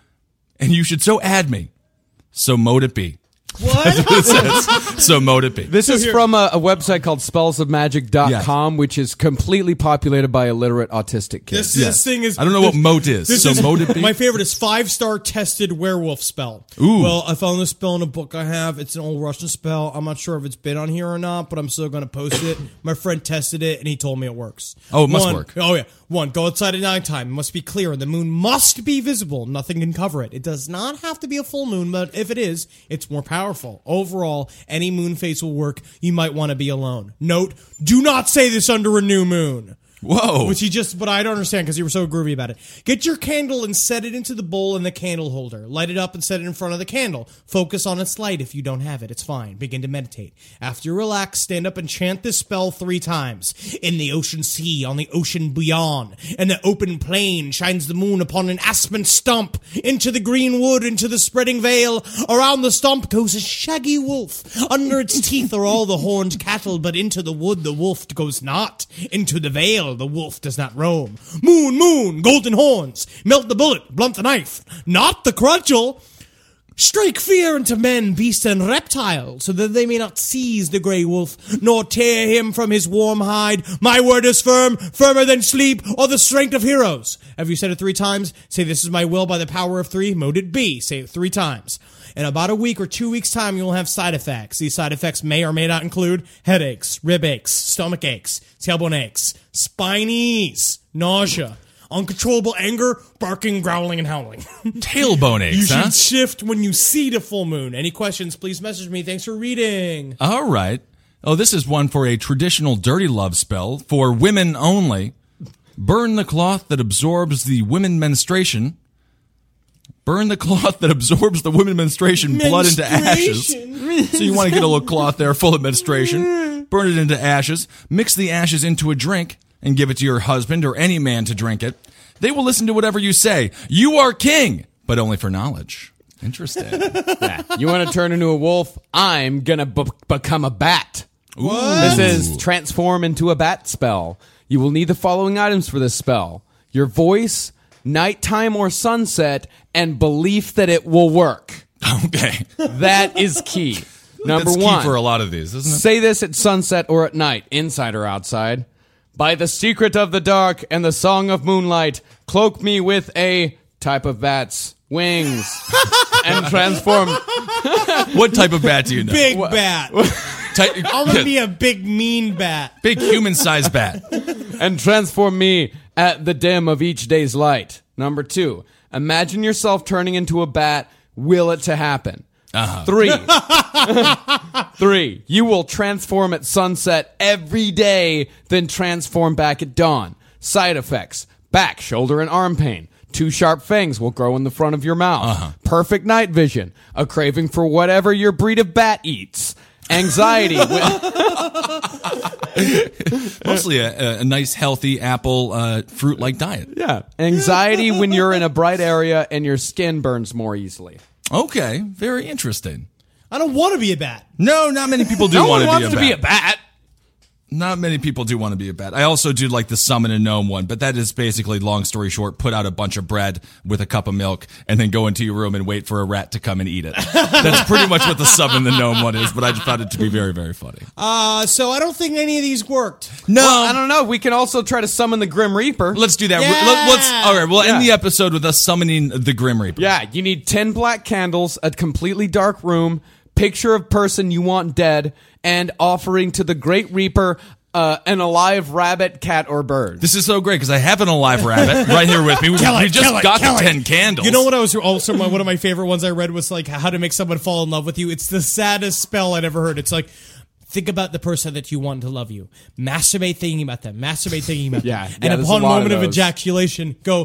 S5: add me. So mote it be.
S4: What?
S5: That's what it says. So mote it be.
S6: This is from a website called spellsofmagic.com, which is completely populated by illiterate autistic kids.
S4: This thing is.
S5: I don't know what moat is.
S4: This
S5: So
S4: is
S5: mote it be.
S4: my favorite is 5-star tested werewolf spell.
S5: Ooh.
S4: Well, I found this spell in a book I have. It's an old Russian spell. I'm not sure if it's been on here or not, but I'm still going to post it. My friend tested it and he told me it works.
S5: Oh, it must work.
S4: Oh yeah. 1, go outside at nighttime. It must be clear. The moon must be visible. Nothing can cover it. It does not have to be a full moon, but if it is, it's more powerful. Overall, any moon phase will work. You might want to be alone. Note, do not say this under a new moon.
S5: Whoa.
S4: But I don't understand because you were so groovy about it. Get your candle and set it into the bowl in the candle holder. Light it up and set it in front of the candle. Focus on its light if you don't have it. It's fine. Begin to meditate. After you relax, stand up and chant this spell 3 times. In the ocean sea, on the ocean beyond, in the open plain, shines the moon upon an aspen stump. Into the green wood, into the spreading vale. Around the stump goes a shaggy wolf. Under its teeth are all the horned cattle, but into the wood the wolf goes not. Into the vale the wolf does not roam. Moon, moon, golden horns, melt the bullet, blunt the knife, not the crutchel. Strike fear into men, beasts, and reptiles, so that they may not seize the grey wolf, nor tear him from his warm hide. My word is firm, firmer than sleep, or the strength of heroes. Have you said it 3 times? Say, this is my will by the power of 3. Mote it be. Say it 3 times. In about a week or 2 weeks' time, you'll have side effects. These side effects may or may not include headaches, rib aches, stomach aches, tailbone aches, spinies, nausea, uncontrollable anger, barking, growling, and howling.
S5: Tailbone
S4: You
S5: aches,
S4: should
S5: huh?
S4: shift when you see the full moon. Any questions, please message me. Thanks for reading.
S5: All right. Oh, this is one for a traditional dirty love spell for women only. Burn the cloth that absorbs the women menstruation. Burn the cloth that absorbs the women menstruation blood into ashes. So you want to get a little cloth there full of menstruation. Burn it into ashes. Mix the ashes into a drink and give it to your husband or any man to drink it. They will listen to whatever you say. You are king, but only for knowledge. Interesting.
S6: You want to turn into a wolf? I'm going to become a bat. This is transform into a bat spell. You will need the following items for this spell: your voice, nighttime or sunset, and belief that it will work.
S5: Okay.
S6: That is key. Number
S5: That's
S6: one.
S5: key for a lot of these, isn't it?
S6: Say this at sunset or at night, inside or outside. By the secret of the dark and the song of moonlight, cloak me with a type of bat's wings and transform.
S5: What type of bat do you know?
S4: Big bat. I'm gonna be a big mean bat.
S5: Big human-sized bat.
S6: and transform me at the dim of each day's light. Number 2, imagine yourself turning into a bat. Will it to happen. 3, you will transform at sunset every day, then transform back at dawn. Side effects: back, shoulder, and arm pain. 2 sharp fangs will grow in the front of your mouth. Perfect night vision. A craving for whatever your breed of bat eats. Anxiety.
S5: Mostly a nice, healthy apple, fruit-like diet.
S6: Yeah. Anxiety when you're in a bright area and your skin burns more easily.
S5: Okay, very interesting.
S4: I don't want to be a bat.
S5: No, not many people do
S6: No
S5: want
S6: one
S5: to
S6: wants to be a bat.
S5: Not many people do want to be a bat. I also do like the summon a gnome one, but that is basically, long story short, put out a bunch of bread with a cup of milk and then go into your room and wait for a rat to come and eat it. That's pretty much what the summon the gnome one is, but I just found it to be very, very funny.
S4: So I don't think any of these worked.
S5: No.
S6: Well, I don't know. We can also try to summon the Grim Reaper.
S5: Let's do that.
S4: Yeah.
S5: All right, we'll end
S6: Yeah.
S5: the episode with us summoning the Grim Reaper.
S6: Yeah, you need 10 black candles, a completely dark room, picture of person you want dead, and offering to the Great Reaper an alive rabbit, cat, or bird.
S5: This is so great because I have an alive rabbit right here with me. We just got the 10 candles.
S4: You know what I was also one of my favorite ones I read was like how to make someone fall in love with you. It's the saddest spell I'd ever heard. It's like, think about the person that you want to love you. Masturbate thinking about them. Masturbate thinking about
S6: Yeah,
S4: them.
S6: yeah,
S4: And
S6: there's
S4: upon
S6: a lot
S4: moment
S6: of
S4: of
S6: those.
S4: ejaculation, go,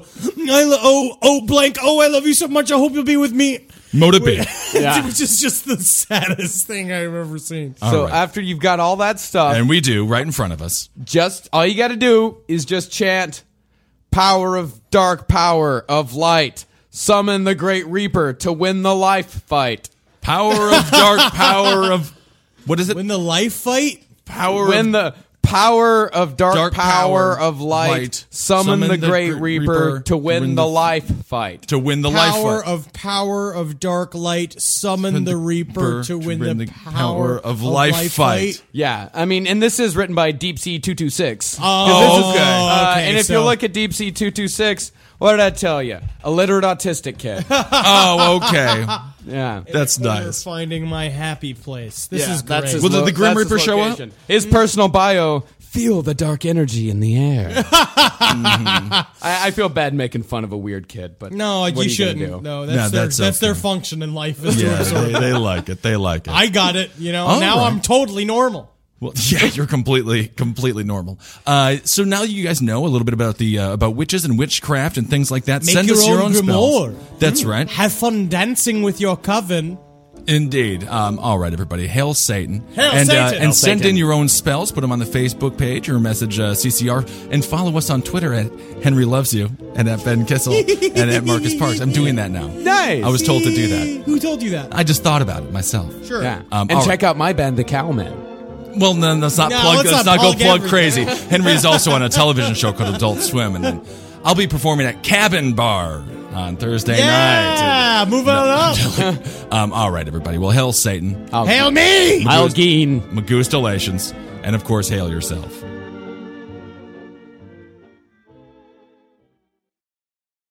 S4: blank. Oh, I love you so much. I hope you'll be with me.
S5: Moda B.
S6: Yeah.
S4: Which is just the saddest thing I've ever seen.
S6: So
S5: right.
S6: after you've got all that stuff,
S5: And we do, right in front of us.
S6: just all you got to do is just chant power of dark, power of light, summon the Great Reaper to win the life fight.
S5: Power of dark, power of... What is it?
S4: When the life fight,
S5: Power
S6: When
S5: of...
S6: the power of dark,
S5: Dark
S6: power
S5: power
S6: of light, summon the Great Reaper to win the life fight.
S5: To win the life fight.
S4: power of dark light, summon the Reaper to win the power
S5: of life fight.
S6: Yeah, I mean, and this is written by Deep Sea 226.
S4: Oh,
S6: okay.
S4: okay,
S6: And if
S4: so-
S6: you look at Deep Sea 226, what did I tell you? A literate autistic kid.
S5: Oh, okay.
S6: Yeah.
S5: That's
S4: You're
S5: nice.
S4: finding my happy place. This is great.
S6: That's his
S5: Well, did the Grim
S6: that's his
S5: Reaper show up?
S6: location. His personal bio: feel the dark energy in the air. I feel bad making fun of a weird kid, but
S4: No,
S6: what
S4: you
S6: are gonna
S4: shouldn't.
S6: do?
S4: No,
S5: No,
S4: that's
S5: that's
S4: their
S5: okay.
S4: function in life. Is to
S5: Yeah,
S4: absorb.
S5: they like it. They like it.
S4: I got it. You know,
S5: All
S4: now
S5: right.
S4: I'm totally normal.
S5: Well, yeah, you're completely normal. So now you guys know a little bit about the about witches and witchcraft and things like that.
S4: Make
S5: Send
S4: your
S5: us your
S4: own
S5: own spells.
S4: grimoire.
S5: That's right.
S4: Have fun dancing with your coven.
S5: Indeed. All right, everybody. Hail Satan.
S4: Hail
S5: and,
S4: Satan.
S5: And
S4: Hail
S5: send
S6: Satan.
S5: in your own spells. Put them on the Facebook page or message CCR. And follow us on Twitter at Henry Loves You and at Ben Kissel and at Marcus Parks. I'm doing that now.
S6: Nice.
S5: I was told to do that.
S4: Who told you that?
S5: I just thought about it myself.
S4: Sure.
S6: Yeah.
S5: all
S6: and
S5: right.
S6: check out my band, The Cowmen.
S5: Well, no, let's not
S4: No,
S5: plug.
S4: let's
S5: Let's
S4: not
S5: not go
S4: plug
S5: plug crazy.
S4: everything.
S5: Henry is also on a television show called Adult Swim, and then I'll be performing at Cabin Bar on Thursday night.
S4: Yeah, move on up.
S5: All right, everybody. Well, hail Satan,
S4: Hail me!
S6: Algene.
S5: Magustalations, and of course, hail yourself.